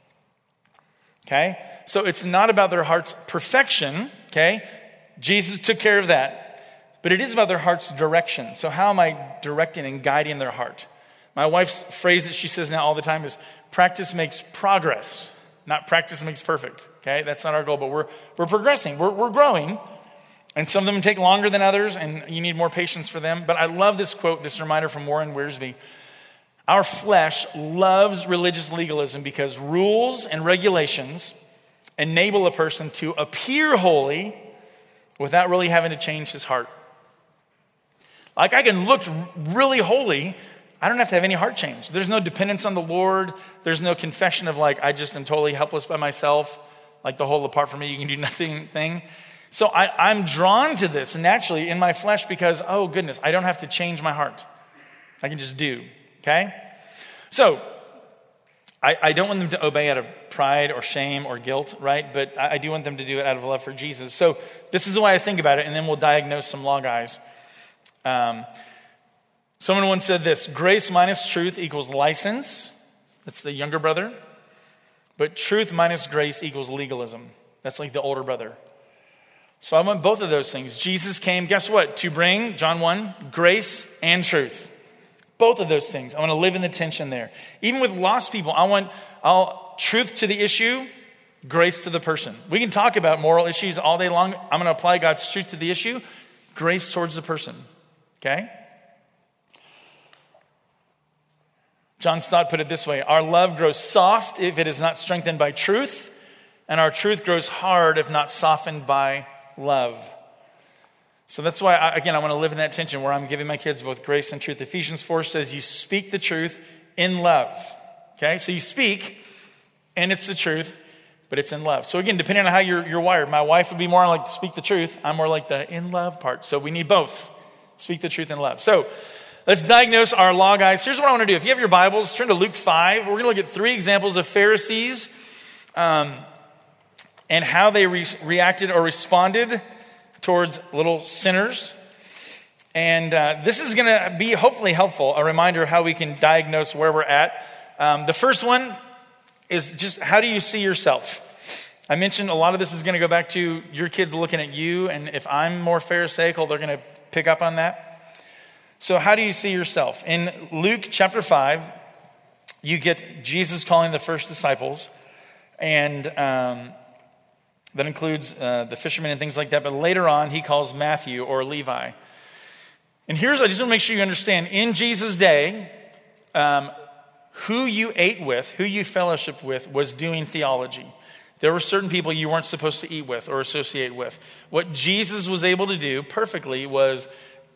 Okay? So it's not about their heart's perfection, okay? Jesus took care of that. But it is about their heart's direction. So how am I directing and guiding their heart? My wife's phrase that she says now all the time is, practice makes progress, not practice makes perfect, okay? That's not our goal, but we're we're progressing, we're, we're growing. And some of them take longer than others, and you need more patience for them. But I love this quote, this reminder from Warren Wiersbe. Our flesh loves religious legalism because rules and regulations enable a person to appear holy without really having to change his heart. Like I can look really holy. I don't have to have any heart change. There's no dependence on the Lord. There's no confession of like, I just am totally helpless by myself. Like the whole apart from me, you can do nothing thing. So I, I'm drawn to this naturally in my flesh because, oh goodness, I don't have to change my heart. I can just do, okay? So I, I don't want them to obey out of pride or shame or guilt, right? But I, I do want them to do it out of love for Jesus. So this is the way I think about it, and then we'll diagnose some law guys. Um, someone once said this: grace minus truth equals license. That's the younger brother. But truth minus grace equals legalism. That's like the older brother. So I want both of those things. Jesus came, guess what? To bring, John one, grace and truth. Both of those things. I want to live in the tension there. Even with lost people, I want I'll, truth to the issue, grace to the person. We can talk about moral issues all day long. I'm going to apply God's truth to the issue, grace towards the person. Okay? John Stott put it this way: our love grows soft if it is not strengthened by truth, and our truth grows hard if not softened by love. So that's why, I, again, I want to live in that tension where I'm giving my kids both grace and truth. Ephesians four says you speak the truth in love. Okay, so you speak, and it's the truth, but it's in love. So again, depending on how you're, you're wired, my wife would be more like to speak the truth. I'm more like the in love part. So we need both. Speak the truth in love. So let's diagnose our law guys. Here's what I want to do. If you have your Bibles, turn to Luke five. We're going to look at three examples of Pharisees um, and how they re- reacted or responded towards little sinners. And uh, this is going to be hopefully helpful, a reminder of how we can diagnose where we're at. Um, the first one is just, how do you see yourself? I mentioned a lot of this is going to go back to your kids looking at you, and if I'm more pharisaical, they're going to pick up on that. So how do you see yourself? In Luke chapter five, you get Jesus calling the first disciples, and um, that includes uh, the fishermen and things like that. But later on, he calls Matthew or Levi. And here's, I just want to make sure you understand, in Jesus' day, um, who you ate with, who you fellowshiped with, was doing theology. There were certain people you weren't supposed to eat with or associate with. What Jesus was able to do perfectly was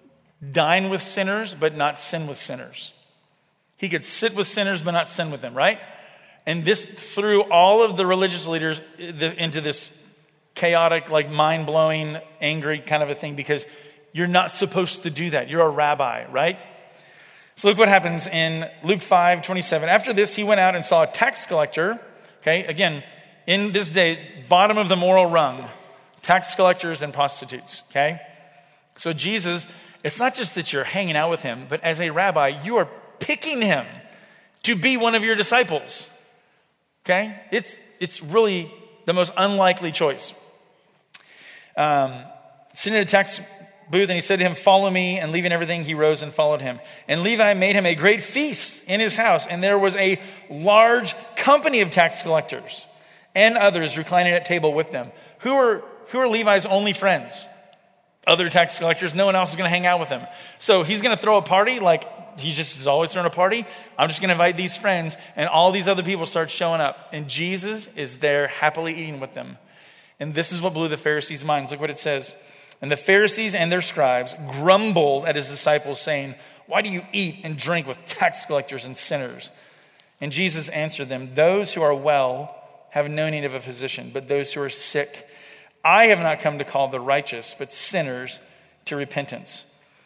dine with sinners, but not sin with sinners. He could sit with sinners, but not sin with them, right? And this threw all of the religious leaders into this chaotic, like mind-blowing, angry kind of a thing, because you're not supposed to do that. You're a rabbi, right? So look what happens in Luke five twenty-seven. After this, he went out and saw a tax collector. Okay, again, in this day, bottom of the moral rung, tax collectors and prostitutes, okay? So Jesus, it's not just that you're hanging out with him, but as a rabbi, you are picking him to be one of your disciples, okay? It's, it's really the most unlikely choice. Um, sitting in a tax booth, and he said to him, "Follow me," and leaving everything, he rose and followed him. And Levi made him a great feast in his house, and there was a large company of tax collectors and others reclining at table with them. Who are, who are Levi's only friends? Other tax collectors. No one else is going to hang out with him. So he's going to throw a party like he just is always throwing a party. I'm just going to invite these friends, and all these other people start showing up. And Jesus is there happily eating with them. And this is what blew the Pharisees' minds. Look what it says. And the Pharisees and their scribes grumbled at his disciples, saying, "Why do you eat and drink with tax collectors and sinners?" And Jesus answered them, "Those who are well have no need of a physician, but those who are sick. I have not come to call the righteous, but sinners to repentance."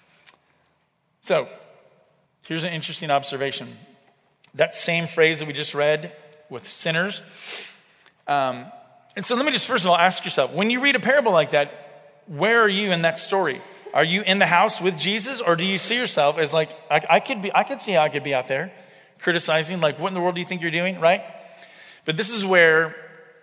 So, here's an interesting observation. That same phrase that we just read with sinners. Um, and so let me just first of all ask yourself, when you read a parable like that, where are you in that story? Are you in the house with Jesus, or do you see yourself as like, I, I could be, I could see how I could be out there criticizing, like, what in the world do you think you're doing, right? But this is where,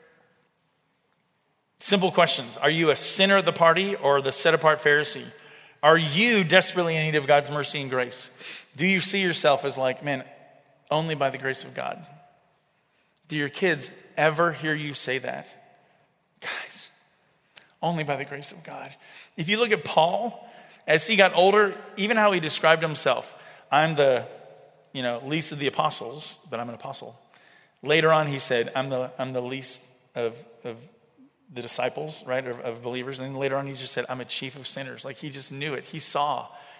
simple questions. Are you a sinner at the party or the set-apart Pharisee? Are you desperately in need of God's mercy and grace? Do you see yourself as like, man, only by the grace of God? Do your kids ever hear you say that? Guys, only by the grace of God. If you look at Paul, as he got older, even how he described himself, I'm the, you know, least of the apostles, but I'm an apostle. Later on, he said, I'm the I'm the least of, of the disciples, right, of, of believers. And then later on, he just said, I'm a chief of sinners. Like, he just knew it. He saw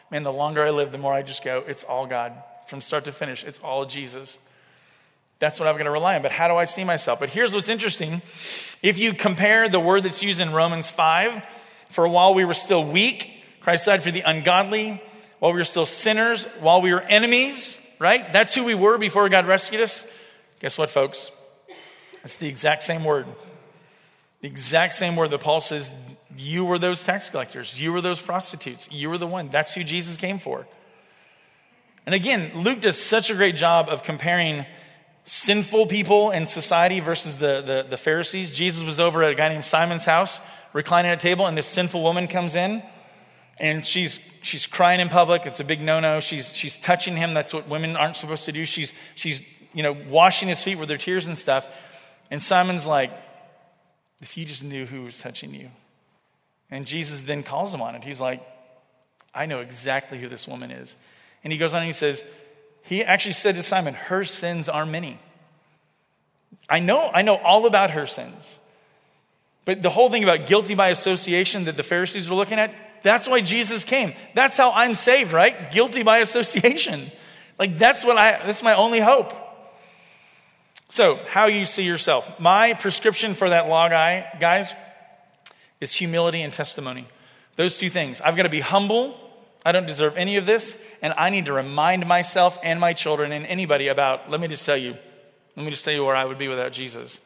Man, the longer I live, the more I just go, it's all God. From start to finish, it's all Jesus. That's what I'm going to rely on. But how do I see myself? But here's what's interesting. If you compare the word that's used in Romans five, for while we were still weak, Christ died for the ungodly. While we were still sinners, while we were enemies, right? That's who we were before God rescued us. Guess what, folks? It's the exact same word. The exact same word that Paul says, you were those tax collectors. You were those prostitutes. You were the one. That's who Jesus came for. And again, Luke does such a great job of comparing sinful people in society versus the, the, the Pharisees. Jesus was over at a guy named Simon's house, reclining at a table, and this sinful woman comes in, and she's she's crying in public. It's a big no-no. She's she's touching him. That's what women aren't supposed to do. She's she's you know washing his feet with her tears and stuff. And Simon's like, if you just knew who was touching you. And Jesus then calls him on it. He's like, I know exactly who this woman is. And he goes on and he says, he actually said to Simon, her sins are many. I know, I know all about her sins. But the whole thing about guilty by association that the Pharisees were looking at, that's why Jesus came. That's how I'm saved, right? Guilty by association. Like that's what I, that's my only hope. So how you see yourself. My prescription for that law guy, guys, is humility and testimony. Those two things. I've got to be humble. I don't deserve any of this. And I need to remind myself and my children and anybody about, let me just tell you, let me just tell you where I would be without Jesus.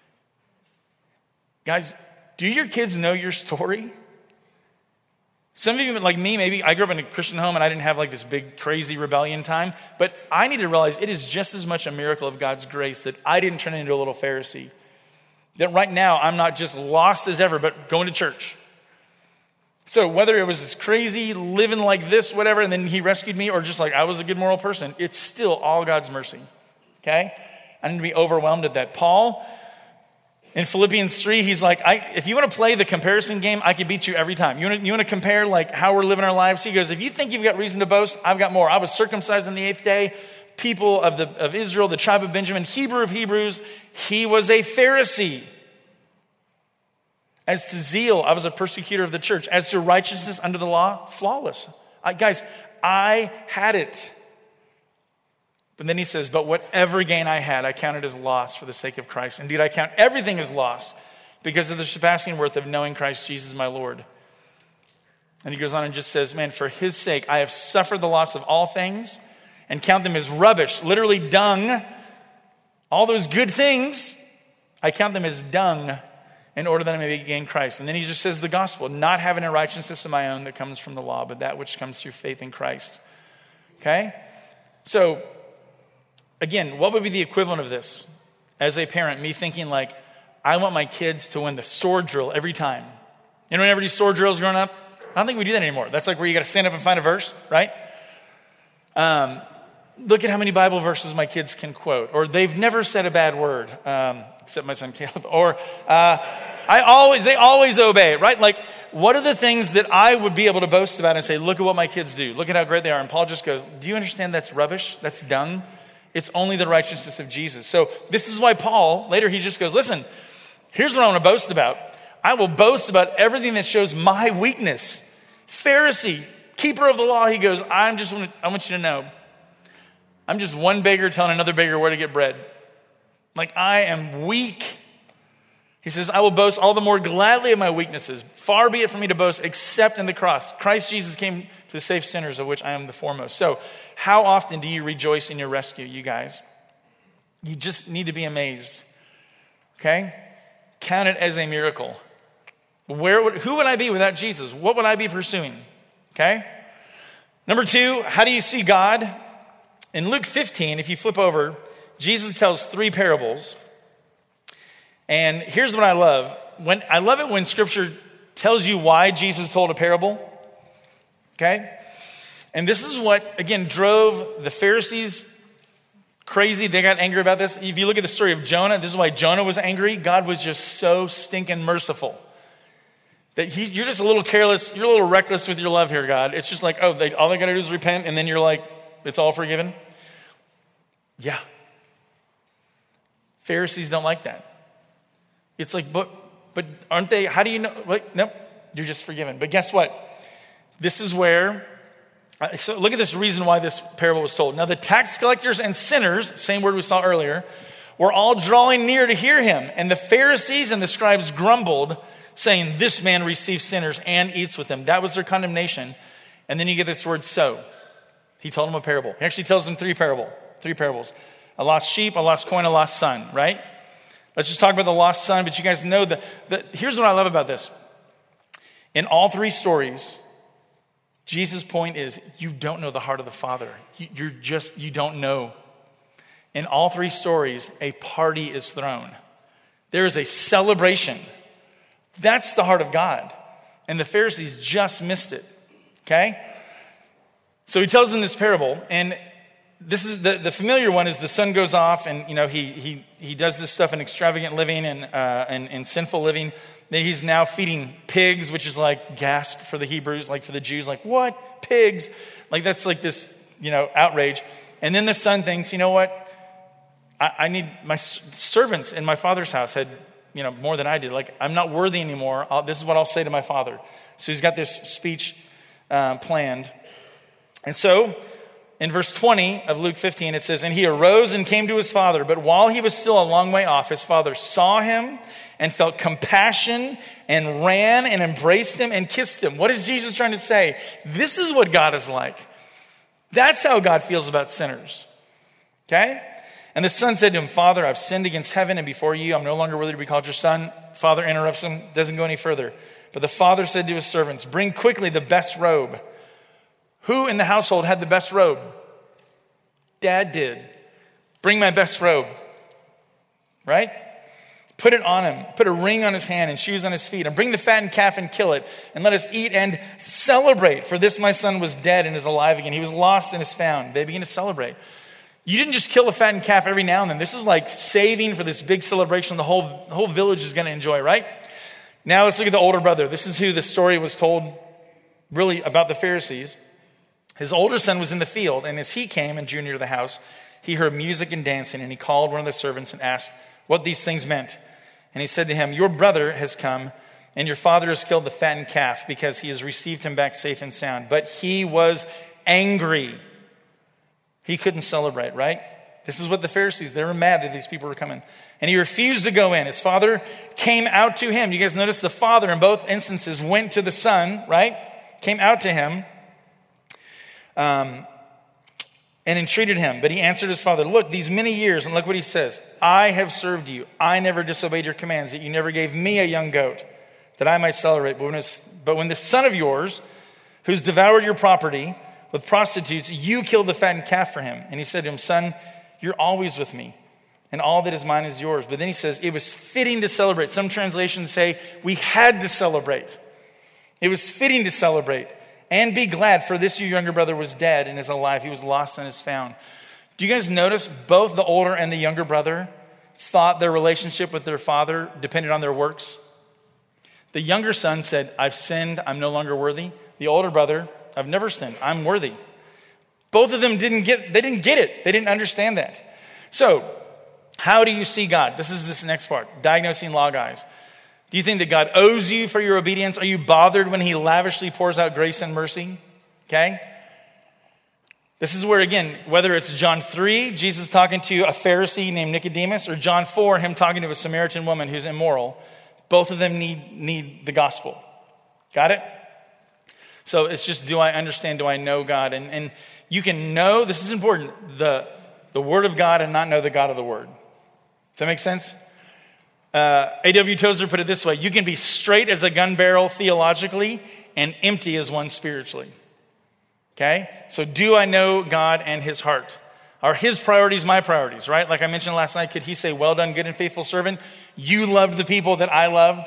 Guys, do your kids know your story? Some of you, like me, maybe I grew up in a Christian home and I didn't have like this big crazy rebellion time, but I need to realize it is just as much a miracle of God's grace that I didn't turn into a little Pharisee. That right now I'm not just lost as ever, but going to church. So whether it was this crazy living like this, whatever, and then he rescued me, or just like I was a good moral person, it's still all God's mercy, okay? I need to be overwhelmed at that. Paul, in Philippians three, he's like, I, if you want to play the comparison game, I can beat you every time. You want to, you want to compare like how we're living our lives? He goes, if you think you've got reason to boast, I've got more. I was circumcised on the eighth day, people of, the, of Israel, the tribe of Benjamin, Hebrew of Hebrews. He was a Pharisee. As to zeal, I was a persecutor of the church. As to righteousness under the law, flawless. I, guys, I had it. But then he says, but whatever gain I had, I counted as loss for the sake of Christ. Indeed, I count everything as loss because of the surpassing worth of knowing Christ Jesus my Lord. And he goes on and just says, man, for his sake, I have suffered the loss of all things and count them as rubbish, literally dung. All those good things, I count them as dung in order that I may gain Christ. And then he just says the gospel, not having a righteousness of my own that comes from the law, but that which comes through faith in Christ. Okay? So, again, what would be the equivalent of this? As a parent, me thinking like, I want my kids to win the sword drill every time. You know, whenever these sword drills growing up, I don't think we do that anymore. That's like where you got to stand up and find a verse, right? Um, look at how many Bible verses my kids can quote. Or they've never said a bad word, um, except my son Caleb. Or uh, I always, they always obey, right? Like, what are the things that I would be able to boast about and say, look at what my kids do. Look at how great they are. And Paul just goes, do you understand that's rubbish? That's dung. It's only the righteousness of Jesus. So this is why Paul, later he just goes, listen, here's what I want to boast about. I will boast about everything that shows my weakness. Pharisee, keeper of the law, he goes, I'm just, I want you to know, I'm just one beggar telling another beggar where to get bread. Like I am weak. He says, I will boast all the more gladly of my weaknesses. Far be it from me to boast except in the cross. Christ Jesus came to save sinners, of which I am the foremost. So how often do you rejoice in your rescue, you guys? You just need to be amazed. Okay? Count it as a miracle. Where would, who would I be without Jesus? What would I be pursuing? Okay? Number two, how do you see God? In Luke fifteen, if you flip over, Jesus tells three parables. And here's what I love. When I love it when scripture tells you why Jesus told a parable. Okay? And this is what, again, drove the Pharisees crazy. They got angry about this. If you look at the story of Jonah, this is why Jonah was angry. God was just so stinking merciful. That he, you're just a little careless. You're a little reckless with your love here, God. It's just like, oh, they, all they got to do is repent, and then you're like, it's all forgiven. Yeah. Pharisees don't like that. It's like, but, but aren't they, how do you know? Wait, nope, you're just forgiven. But guess what? This is where Uh, So look at this reason why this parable was told. Now the tax collectors and sinners, same word we saw earlier, were all drawing near to hear him. And the Pharisees and the scribes grumbled, saying, this man receives sinners and eats with them. That was their condemnation. And then you get this word so. He told them a parable. He actually tells them three parable, three parables. A lost sheep, a lost coin, a lost son, right? Let's just talk about the lost son, but you guys know that, that here's what I love about this. In all three stories, Jesus' point is, you don't know the heart of the Father. You, you're just, you don't know. In all three stories, a party is thrown. There is a celebration. That's the heart of God. And the Pharisees just missed it, okay? So he tells them this parable, and this is the, the familiar one is the son goes off and, you know, he he he does this stuff in extravagant living and, uh, and, and sinful living. Then he's now feeding pigs, which is like gasp for the Hebrews, like for the Jews, like what? Pigs? Like that's like this, you know, outrage. And then the son thinks, you know what? I, I need my servants in my father's house had, you know, more than I did. Like I'm not worthy anymore. I'll, this is what I'll say to my father. So he's got this speech uh, planned. And so in verse twenty of Luke fifteen, it says, and he arose and came to his father. But while he was still a long way off, his father saw him and felt compassion and ran and embraced him and kissed him. What is Jesus trying to say? This is what God is like. That's how God feels about sinners. Okay? And the son said to him, Father, I've sinned against heaven and before you. I'm no longer worthy to be called your son. Father interrupts him, doesn't go any further. But the father said to his servants, bring quickly the best robe. Who in the household had the best robe? Dad did. Bring my best robe. Right? Put it on him. Put a ring on his hand and shoes on his feet. And bring the fattened calf and kill it. And let us eat and celebrate. For this my son was dead and is alive again. He was lost and is found. They begin to celebrate. You didn't just kill a fattened calf every now and then. This is like saving for this big celebration the whole, the whole village is going to enjoy, right? Now let's look at the older brother. This is who the story was told really about the Pharisees. His older son was in the field, and as he came and drew near the house, he heard music and dancing, and he called one of the servants and asked what these things meant. And he said to him, your brother has come, and your father has killed the fattened calf because he has received him back safe and sound. But he was angry. He couldn't celebrate, right? This is what the Pharisees, they were mad that these people were coming. And he refused to go in. His father came out to him. You guys notice the father in both instances went to the son, right? Came out to him. Um, and entreated him. But he answered his father, look, these many years, and look what he says, I have served you. I never disobeyed your commands, that you never gave me a young goat, that I might celebrate. But when, it's, but when this son of yours, who's devoured your property with prostitutes, you killed the fattened calf for him. And he said to him, son, you're always with me, and all that is mine is yours. But then he says, it was fitting to celebrate. Some translations say, we had to celebrate. It was fitting to celebrate. And be glad, for this your younger brother was dead and is alive. He was lost and is found. Do you guys notice both the older and the younger brother thought their relationship with their father depended on their works? The younger son said, I've sinned, I'm no longer worthy. The older brother, I've never sinned, I'm worthy. Both of them didn't get, they didn't get it. They didn't understand that. So, how do you see God? This is this next part, diagnosing log eyes. Do you think that God owes you for your obedience? Are you bothered when he lavishly pours out grace and mercy? Okay? This is where, again, whether it's John three, Jesus talking to a Pharisee named Nicodemus, or John four, him talking to a Samaritan woman who's immoral, both of them need, need the gospel. Got it? So it's just, do I understand, do I know God? And, and you can know, this is important, the, the word of God and not know the God of the word. Does that make sense? Uh, A W Tozer put it this way, you can be straight as a gun barrel theologically and empty as one spiritually. Okay? So do I know God and his heart? Are his priorities my priorities, right? Like I mentioned last night, could he say, well done, good and faithful servant? You loved the people that I loved.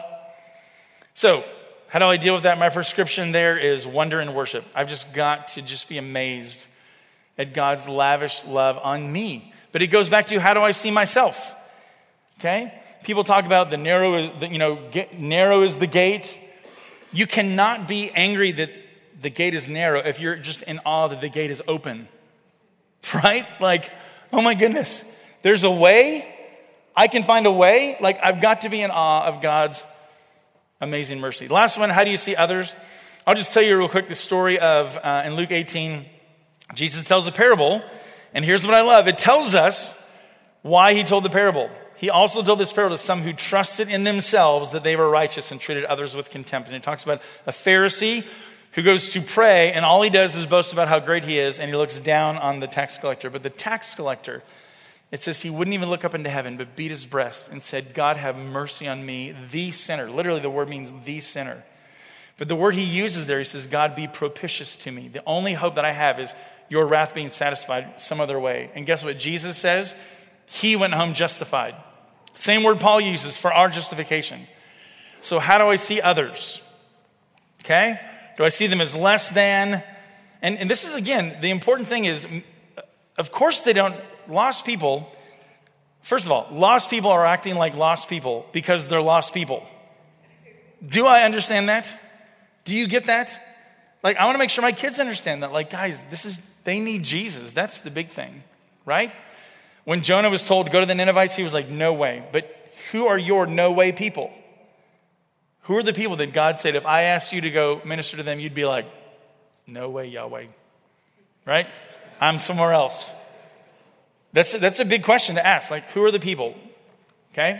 So how do I deal with that? My prescription there is wonder and worship. I've just got to just be amazed at God's lavish love on me. But it goes back to, how do I see myself? Okay? People talk about the narrow, you know, get, narrow is the gate. You cannot be angry that the gate is narrow if you're just in awe that the gate is open, right? Like, oh my goodness, there's a way. I can find a way. Like, I've got to be in awe of God's amazing mercy. Last one, how do you see others? I'll just tell you real quick the story of, uh, in Luke eighteen, Jesus tells a parable, and here's what I love. It tells us why he told the parable. He also told this parable to some who trusted in themselves that they were righteous and treated others with contempt. And it talks about a Pharisee who goes to pray, and all he does is boast about how great he is, and he looks down on the tax collector. But the tax collector, it says he wouldn't even look up into heaven, but beat his breast and said, God, have mercy on me, the sinner. Literally, the word means the sinner. But the word he uses there, he says, God, be propitious to me. The only hope that I have is your wrath being satisfied some other way. And guess what Jesus says? He went home justified. Same word Paul uses for our justification. So how do I see others? Okay? Do I see them as less than? And, and this is, again, the important thing is, of course they don't, lost people, first of all, lost people are acting like lost people because they're lost people. Do I understand that? Do you get that? Like, I want to make sure my kids understand that. Like, guys, this is, they need Jesus. That's the big thing, right? When Jonah was told to go to the Ninevites, he was like, no way. But who are your no way people? Who are the people that God said, if I asked you to go minister to them, you'd be like, no way, Yahweh, right? I'm somewhere else. That's, that's a big question to ask. Like, who are the people? Okay?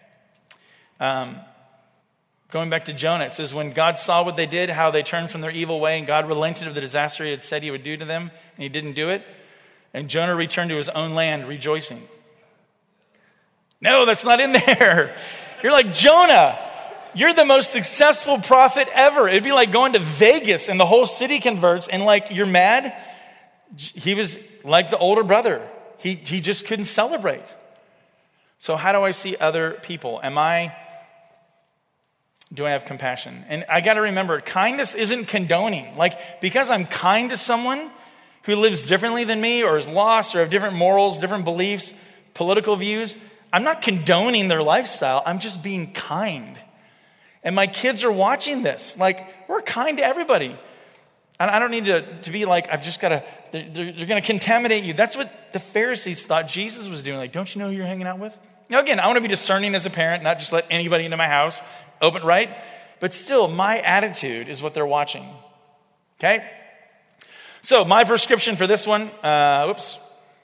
Um, going back to Jonah, it says, when God saw what they did, how they turned from their evil way, and God relented of the disaster he had said he would do to them, and he didn't do it. And Jonah returned to his own land rejoicing. No, that's not in there. You're like, Jonah, you're the most successful prophet ever. It'd be like going to Vegas and the whole city converts and like, you're mad? He was like the older brother. He, he just couldn't celebrate. So how do I see other people? Am I, do I have compassion? And I got to remember, kindness isn't condoning. Like, because I'm kind to someone who lives differently than me or is lost or have different morals, different beliefs, political views, I'm not condoning their lifestyle. I'm just being kind. And my kids are watching this. Like, we're kind to everybody. And I don't need to, to be like, I've just got to, they're, they're, they're going to contaminate you. That's what the Pharisees thought Jesus was doing. Like, don't you know who you're hanging out with? Now, again, I want to be discerning as a parent, not just let anybody into my house, open, right? But still, my attitude is what they're watching. Okay? So my prescription for this one, uh, oops,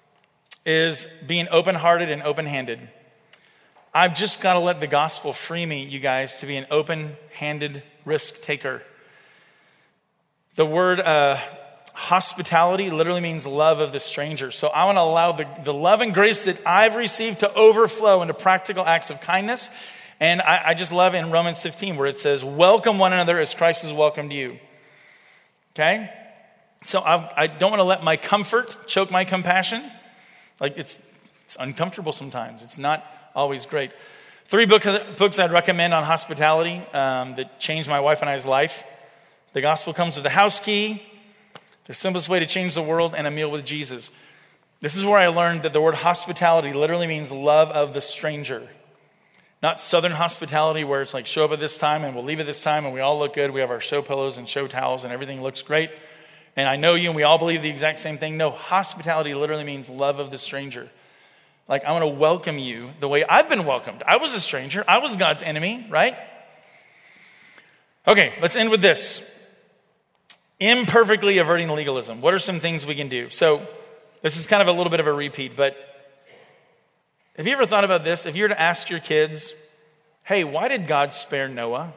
is being open-hearted and open-handed. I've just got to let the gospel free me, you guys, to be an open-handed risk taker. The word uh, hospitality literally means love of the stranger. So I want to allow the, the love and grace that I've received to overflow into practical acts of kindness. And I, I just love in Romans fifteen where it says, welcome one another as Christ has welcomed you. Okay? So I've, I don't want to let my comfort choke my compassion. Like it's, it's uncomfortable sometimes. It's not always great. Three book, books I'd recommend on hospitality um, that changed my wife and I's life. The Gospel Comes with a House Key, The Simplest Way to Change the World, and A Meal with Jesus. This is where I learned that the word hospitality literally means love of the stranger. Not Southern hospitality where it's like show up at this time and we'll leave at this time and we all look good. We have our show pillows and show towels and everything looks great. And I know you and we all believe the exact same thing. No, hospitality literally means love of the stranger. Like, I want to welcome you the way I've been welcomed. I was a stranger. I was God's enemy, right? Okay, let's end with this. Imperfectly averting legalism. What are some things we can do? So this is kind of a little bit of a repeat, but have you ever thought about this? If you were to ask your kids, hey, why did God spare Noah?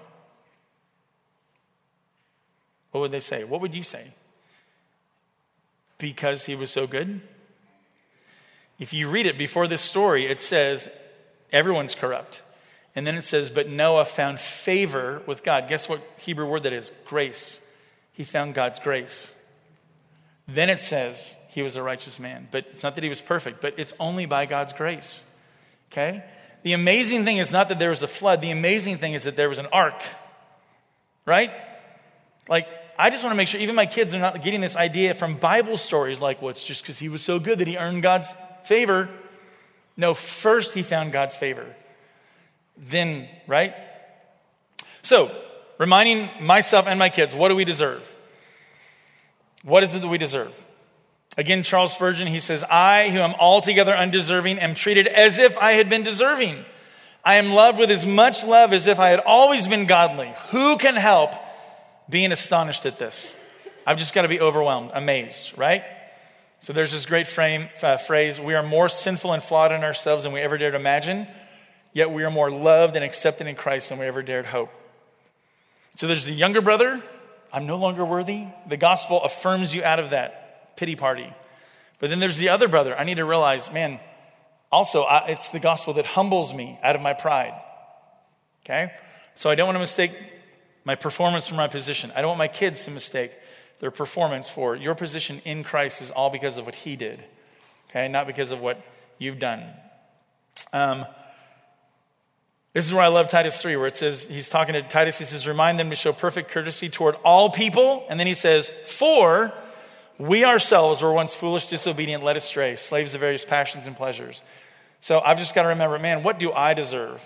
What would they say? What would you say? Because he was so good? If you read it before this story, it says everyone's corrupt. And then it says, but Noah found favor with God. Guess what Hebrew word that is? Grace. He found God's grace. Then it says he was a righteous man. But it's not that he was perfect, but it's only by God's grace. Okay? The amazing thing is not that there was a flood. The amazing thing is that there was an ark. Right? Like, I just want to make sure even my kids are not getting this idea from Bible stories like, well, it's just because he was so good that he earned God's favor. No, first he found God's favor. Then, right? So, reminding myself and my kids, what do we deserve? What is it that we deserve? Again, Charles Spurgeon, he says, I, who am altogether undeserving, am treated as if I had been deserving. I am loved with as much love as if I had always been godly. Who can help being astonished at this. I've just got to be overwhelmed, amazed, right? So there's this great frame, uh, phrase, we are more sinful and flawed in ourselves than we ever dared imagine, yet we are more loved and accepted in Christ than we ever dared hope. So there's the younger brother, I'm no longer worthy. The gospel affirms you out of that pity party. But then there's the other brother. I need to realize, man, also I, it's the gospel that humbles me out of my pride. Okay? So I don't want to mistake my performance for my position. I don't want my kids to mistake their performance for your position in Christ is all because of what he did. Okay? Not because of what you've done. Um, This is where I love Titus three, where it says, he's talking to Titus, he says, remind them to show perfect courtesy toward all people. And then he says, for we ourselves were once foolish, disobedient, led astray, slaves of various passions and pleasures. So I've just got to remember, man, what do I deserve?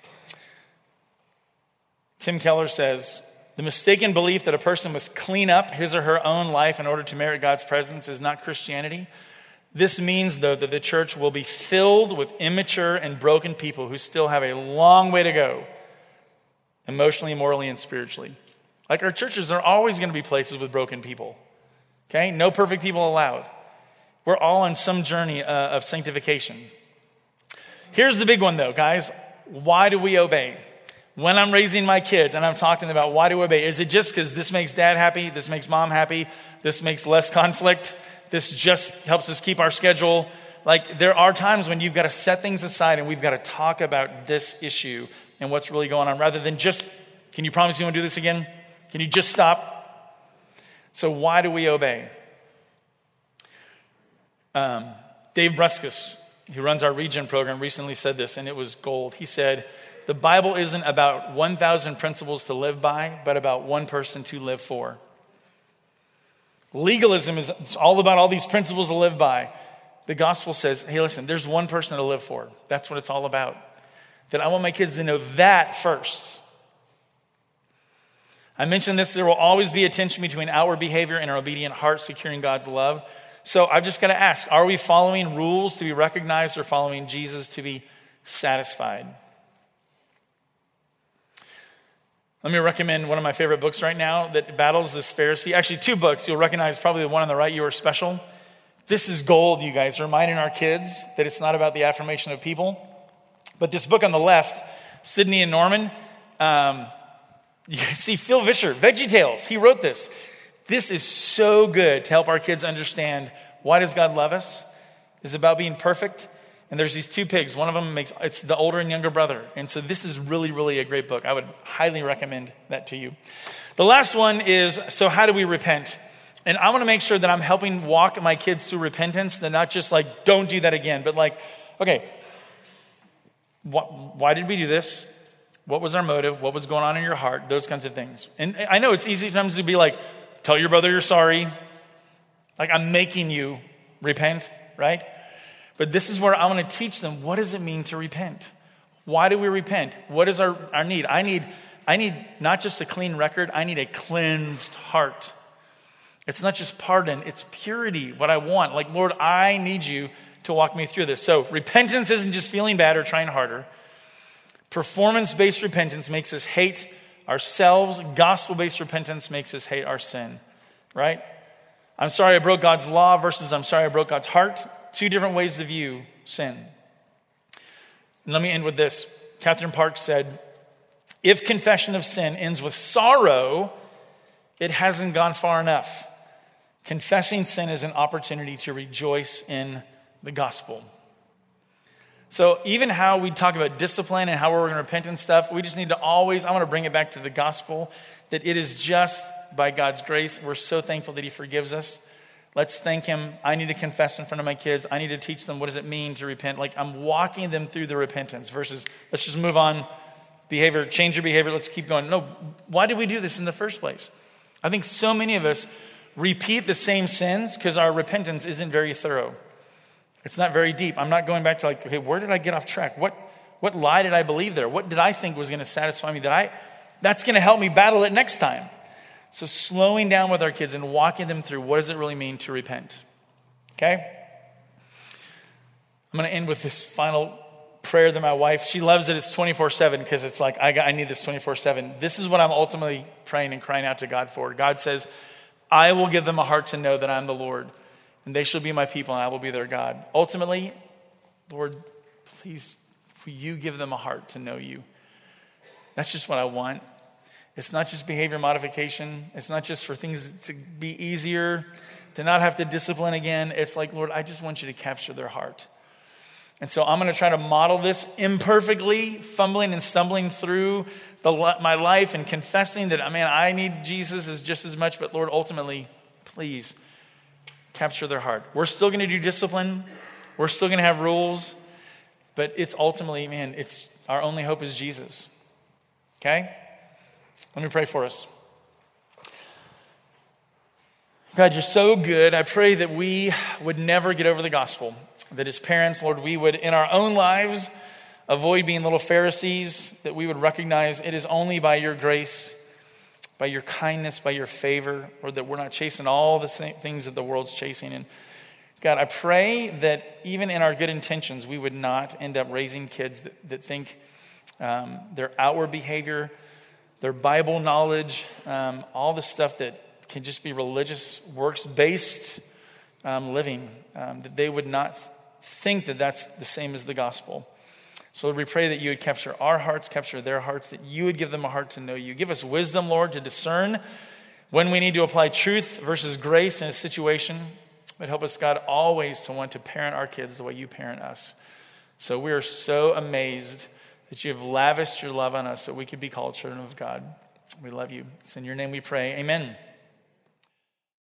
Tim Keller says, the mistaken belief that a person must clean up his or her own life in order to merit God's presence is not Christianity. This means, though, that the church will be filled with immature and broken people who still have a long way to go, emotionally, morally, and spiritually. Like our churches are always going to be places with broken people. Okay? No perfect people allowed. We're all on some journey uh, of sanctification. Here's the big one, though, guys. Why do we obey? When I'm raising my kids and I'm talking about why do we obey, is it just because this makes dad happy, this makes mom happy, this makes less conflict? This just helps us keep our schedule. Like there are times when you've got to set things aside and we've got to talk about this issue and what's really going on rather than just, can you promise you won't do this again? Can you just stop? So why do we obey? Um, Dave Bruskus, who runs our Region program, recently said this and it was gold. He said, the Bible isn't about one thousand principles to live by, but about one person to live for. Legalism is it's all about all these principles to live by. The gospel says, hey, listen, there's one person to live for. That's what it's all about. That I want my kids to know that first. I mentioned this, there will always be a tension between outward behavior and our obedient heart securing God's love. So I've just got to ask, are we following rules to be recognized or following Jesus to be satisfied? Let me recommend one of my favorite books right now that battles this Pharisee. Actually, two books. You'll recognize probably the one on the right, You Are Special. This is gold, you guys, reminding our kids that it's not about the affirmation of people. But this book on the left, Sydney and Norman, um, you guys see Phil Vischer, VeggieTales. He wrote this. This is so good to help our kids understand why does God love us? It's about being perfect. And there's these two pigs. One of them makes, it's the older and younger brother. And so this is really, really a great book. I would highly recommend that to you. The last one is, so how do we repent? And I want to make sure that I'm helping walk my kids through repentance. That not just like, don't do that again. But like, okay, wh- why did we do this? What was our motive? What was going on in your heart? Those kinds of things. And I know it's easy sometimes to be like, tell your brother you're sorry. Like I'm making you repent, right? But this is where I want to teach them, what does it mean to repent? Why do we repent? What is our, our need? I need I need not just a clean record, I need a cleansed heart. It's not just pardon, it's purity, what I want. Like, Lord, I need you to walk me through this. So repentance isn't just feeling bad or trying harder. Performance-based repentance makes us hate ourselves. Gospel-based repentance makes us hate our sin, right? I'm sorry I broke God's law versus I'm sorry I broke God's heart. Two different ways to view sin. And let me end with this. Catherine Parks said, if confession of sin ends with sorrow, it hasn't gone far enough. Confessing sin is an opportunity to rejoice in the gospel. So even how we talk about discipline and how we're going to repent and stuff, we just need to always, I want to bring it back to the gospel, that it is just by God's grace. We're so thankful that he forgives us. Let's thank him. I need to confess in front of my kids. I need to teach them what does it mean to repent. Like I'm walking them through the repentance versus let's just move on. Behavior, change your behavior. Let's keep going. No, why did we do this in the first place? I think so many of us repeat the same sins because our repentance isn't very thorough. It's not very deep. I'm not going back to like, okay, where did I get off track? What what lie did I believe there? What did I think was going to satisfy me? That I that's going to help me battle it next time. So slowing down with our kids and walking them through what does it really mean to repent? Okay? I'm going to end with this final prayer that my wife, she loves it. It's twenty-four seven because it's like, I, got, I need this twenty-four seven. This is what I'm ultimately praying and crying out to God for. God says, I will give them a heart to know that I'm the Lord, and they shall be my people, and I will be their God. Ultimately, Lord, please, will you give them a heart to know you? That's just what I want. It's not just behavior modification. It's not just for things to be easier, to not have to discipline again. It's like, Lord, I just want you to capture their heart. And so I'm going to try to model this imperfectly, fumbling and stumbling through the, my life and confessing that, man, I need Jesus as just as much. But Lord, ultimately, please capture their heart. We're still going to do discipline. We're still going to have rules. But it's ultimately, man, it's our only hope is Jesus. Okay? Let me pray for us. God, you're so good. I pray that we would never get over the gospel. That as parents, Lord, we would in our own lives avoid being little Pharisees, that we would recognize it is only by your grace, by your kindness, by your favor, or that we're not chasing all the th- things that the world's chasing. And God, I pray that even in our good intentions, we would not end up raising kids that, that think um, their outward behavior, their Bible knowledge, um, all the stuff that can just be religious, works-based um, living, um, that they would not think that that's the same as the gospel. So Lord, we pray that you would capture our hearts, capture their hearts, that you would give them a heart to know you. Give us wisdom, Lord, to discern when we need to apply truth versus grace in a situation. But help us, God, always to want to parent our kids the way you parent us. So we are so amazed that you have lavished your love on us so we could be called children of God. We love you. It's in your name we pray. Amen.